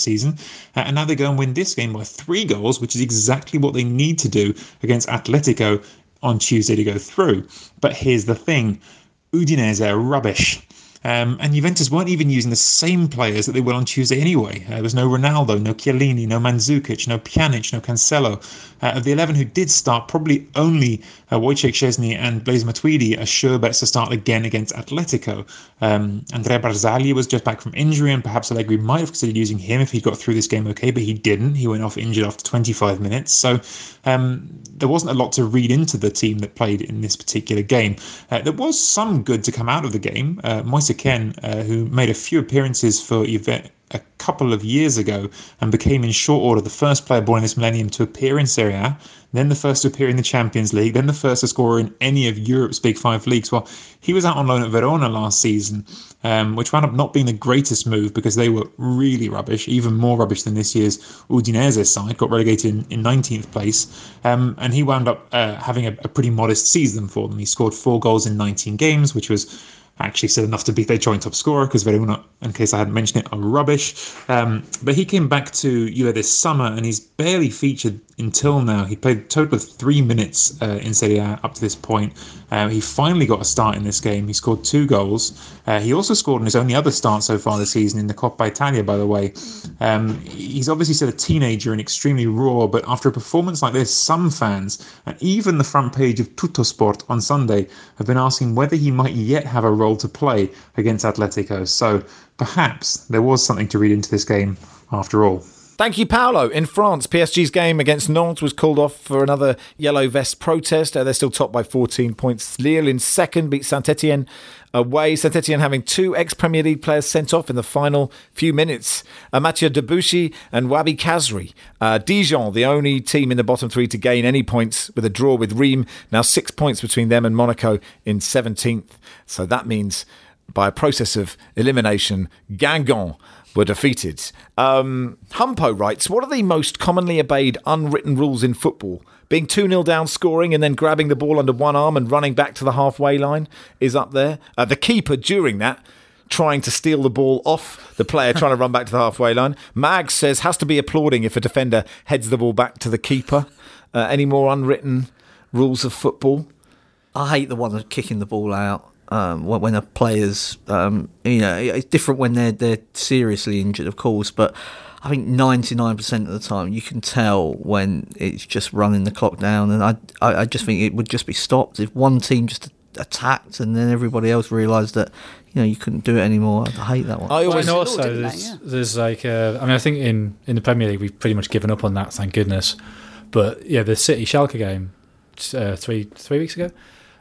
season. Uh, and now they go and win this game by three goals, which is exactly what they need to do against Atletico on Tuesday to go through. But here's the thing. Udinese are rubbish. Um, and Juventus weren't even using the same players that they will on Tuesday anyway. Uh, there was no Ronaldo, no Chiellini, no Mandzukic, no Pjanic, no Cancelo. Uh, of the eleven who did start, probably only uh, Wojciech Szczesny and Blaise Matuidi are sure bets to start again against Atletico. Um, Andrea Barzagli was just back from injury, and perhaps Allegri might have considered using him if he got through this game okay, but he didn't. He went off injured after twenty-five minutes. So um, there wasn't a lot to read into the team that played in this particular game. Uh, there was some good to come out of the game. Uh, Moise Kean, uh, who made a few appearances for Juve a couple of years ago and became in short order the first player born in this millennium to appear in Serie A, then the first to appear in the Champions League, then the first to score in any of Europe's big five leagues. Well, he was out on loan at Verona last season, um, which wound up not being the greatest move because they were really rubbish, even more rubbish than this year's Udinese side, got relegated in, in nineteenth place. Um, and he wound up uh, having a, a pretty modest season for them. He scored four goals in nineteen games, which was actually still enough to beat their joint top scorer because Verona, in case I hadn't mentioned it, are rubbish. Um, but he came back to Juve this summer and he's barely featured until now. He played a total of three minutes uh, in Serie A up to this point. Uh, he finally got a start in this game. He scored two goals. Uh, he also scored in his only other start so far this season in the Coppa Italia, by the way. Um, he's obviously still a teenager and extremely raw, but after a performance like this, some fans, and even the front page of Tuttosport on Sunday, have been asking whether he might yet have a role to play against Atletico. So perhaps there was something to read into this game after all. Thank you, Paolo. In France, P S G's game against Nantes was called off for another yellow vest protest. Uh, they're still topped by fourteen points. Lille in second beat Saint-Etienne away. Saint-Etienne having two ex-Premier League players sent off in the final few minutes. Uh, Mathieu Debuchy and Wabi Kazri. Uh, Dijon, the only team in the bottom three to gain any points with a draw with Reims. Now six points between them and Monaco in seventeenth. So that means by a process of elimination, Guingamp were defeated. Um, Humpo writes, what are the most commonly obeyed unwritten rules in football? Being two nil down, scoring, and then grabbing the ball under one arm and running back to the halfway line is up there. Uh, the keeper during that, trying to steal the ball off the player, trying to run back to the halfway line. Mag says, has to be applauding if a defender heads the ball back to the keeper. Uh, any more unwritten rules of football? I hate the one of kicking the ball out. Um, when a player's, um, you know, it's different when they're they're seriously injured, of course, but I think ninety-nine percent of the time you can tell when it's just running the clock down, and I, I, I just think it would just be stopped if one team just attacked and then everybody else realised that, you know, you couldn't do it anymore. I hate that one. I always Well, also they, there's, yeah. there's like uh, I mean I think in, in the Premier League we've pretty much given up on that, thank goodness. But yeah, the City Schalke game uh, three three weeks ago.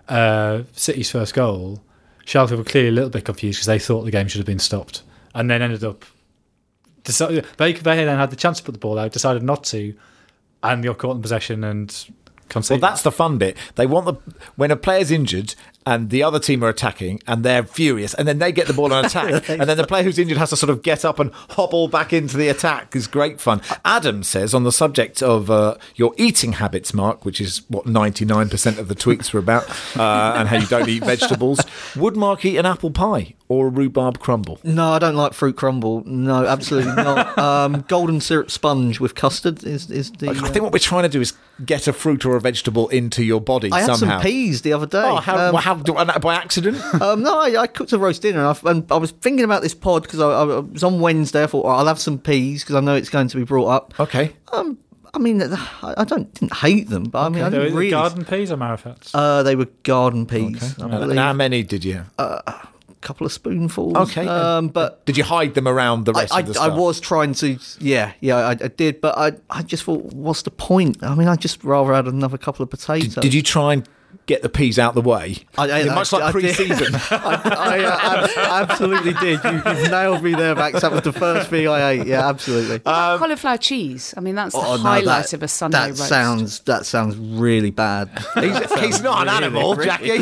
Uh, City's first goal, Schalke were clearly a little bit confused because they thought the game should have been stopped, and then ended up decided, they they then had the chance to put the ball out, decided not to, and got caught in possession and conceded. Well, that's the fun bit. They want the when a player's injured and the other team are attacking and they're furious, and then they get the ball and attack, and then the player who's injured has to sort of get up and hobble back into the attack. Is great fun. Adam says on the subject of uh, your eating habits, Mark, which is what ninety-nine percent of the tweets were about, uh, and how you don't eat vegetables. Would Mark eat an apple pie or a rhubarb crumble? No, I don't like fruit crumble. No, absolutely not. Um, golden syrup sponge with custard is, is the... I think what we're trying to do is get a fruit or a vegetable into your body I had somehow. some peas the other day. Oh, how, um, how do, by accident? um, no, I, I cooked a roast dinner, and I, and I was thinking about this pod because I, I was on Wednesday. I thought, oh, I'll have some peas because I know it's going to be brought up. Okay. Um, I mean, I, I don't didn't hate them, but I mean, I They were didn't really. garden peas or marifats? Uh, they were garden peas. I And, believe. and how many did you? A couple of spoonfuls. Okay. Um, but Did you hide them around the I, rest I, of the I stuff? was trying to, yeah, yeah, I, I did, but I, I just thought, what's the point? I mean, I just rather had another couple of potatoes. Did, did you try and get the peas out the way? I, I, Yeah, much I, like I did. pre-season. I, I, uh, ab- absolutely did. You, you've nailed me there, Max. That was the first thing I ate. Yeah, absolutely. Um, cauliflower cheese. I mean, that's the Oh, no, highlight that- of a Sunday that roast. sounds that sounds really bad. He's, he's not an Really, animal, really Jackie.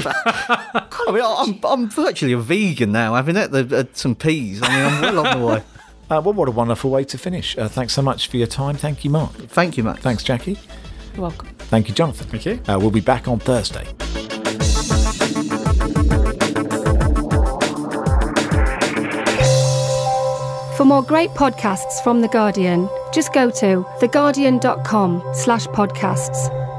I mean, I'm I'm virtually a vegan now. Having it, the, uh, some peas. I mean, I'm well on the way. Uh, well, what a wonderful way to finish. Uh, thanks so much for your time. Thank you, Mark. Thank you, Max. Thanks, Jackie. You're welcome. Thank you, Jonathan. Thank you. Uh, we'll be back on Thursday. For more great podcasts from The Guardian, just go to theguardian.com slash podcasts.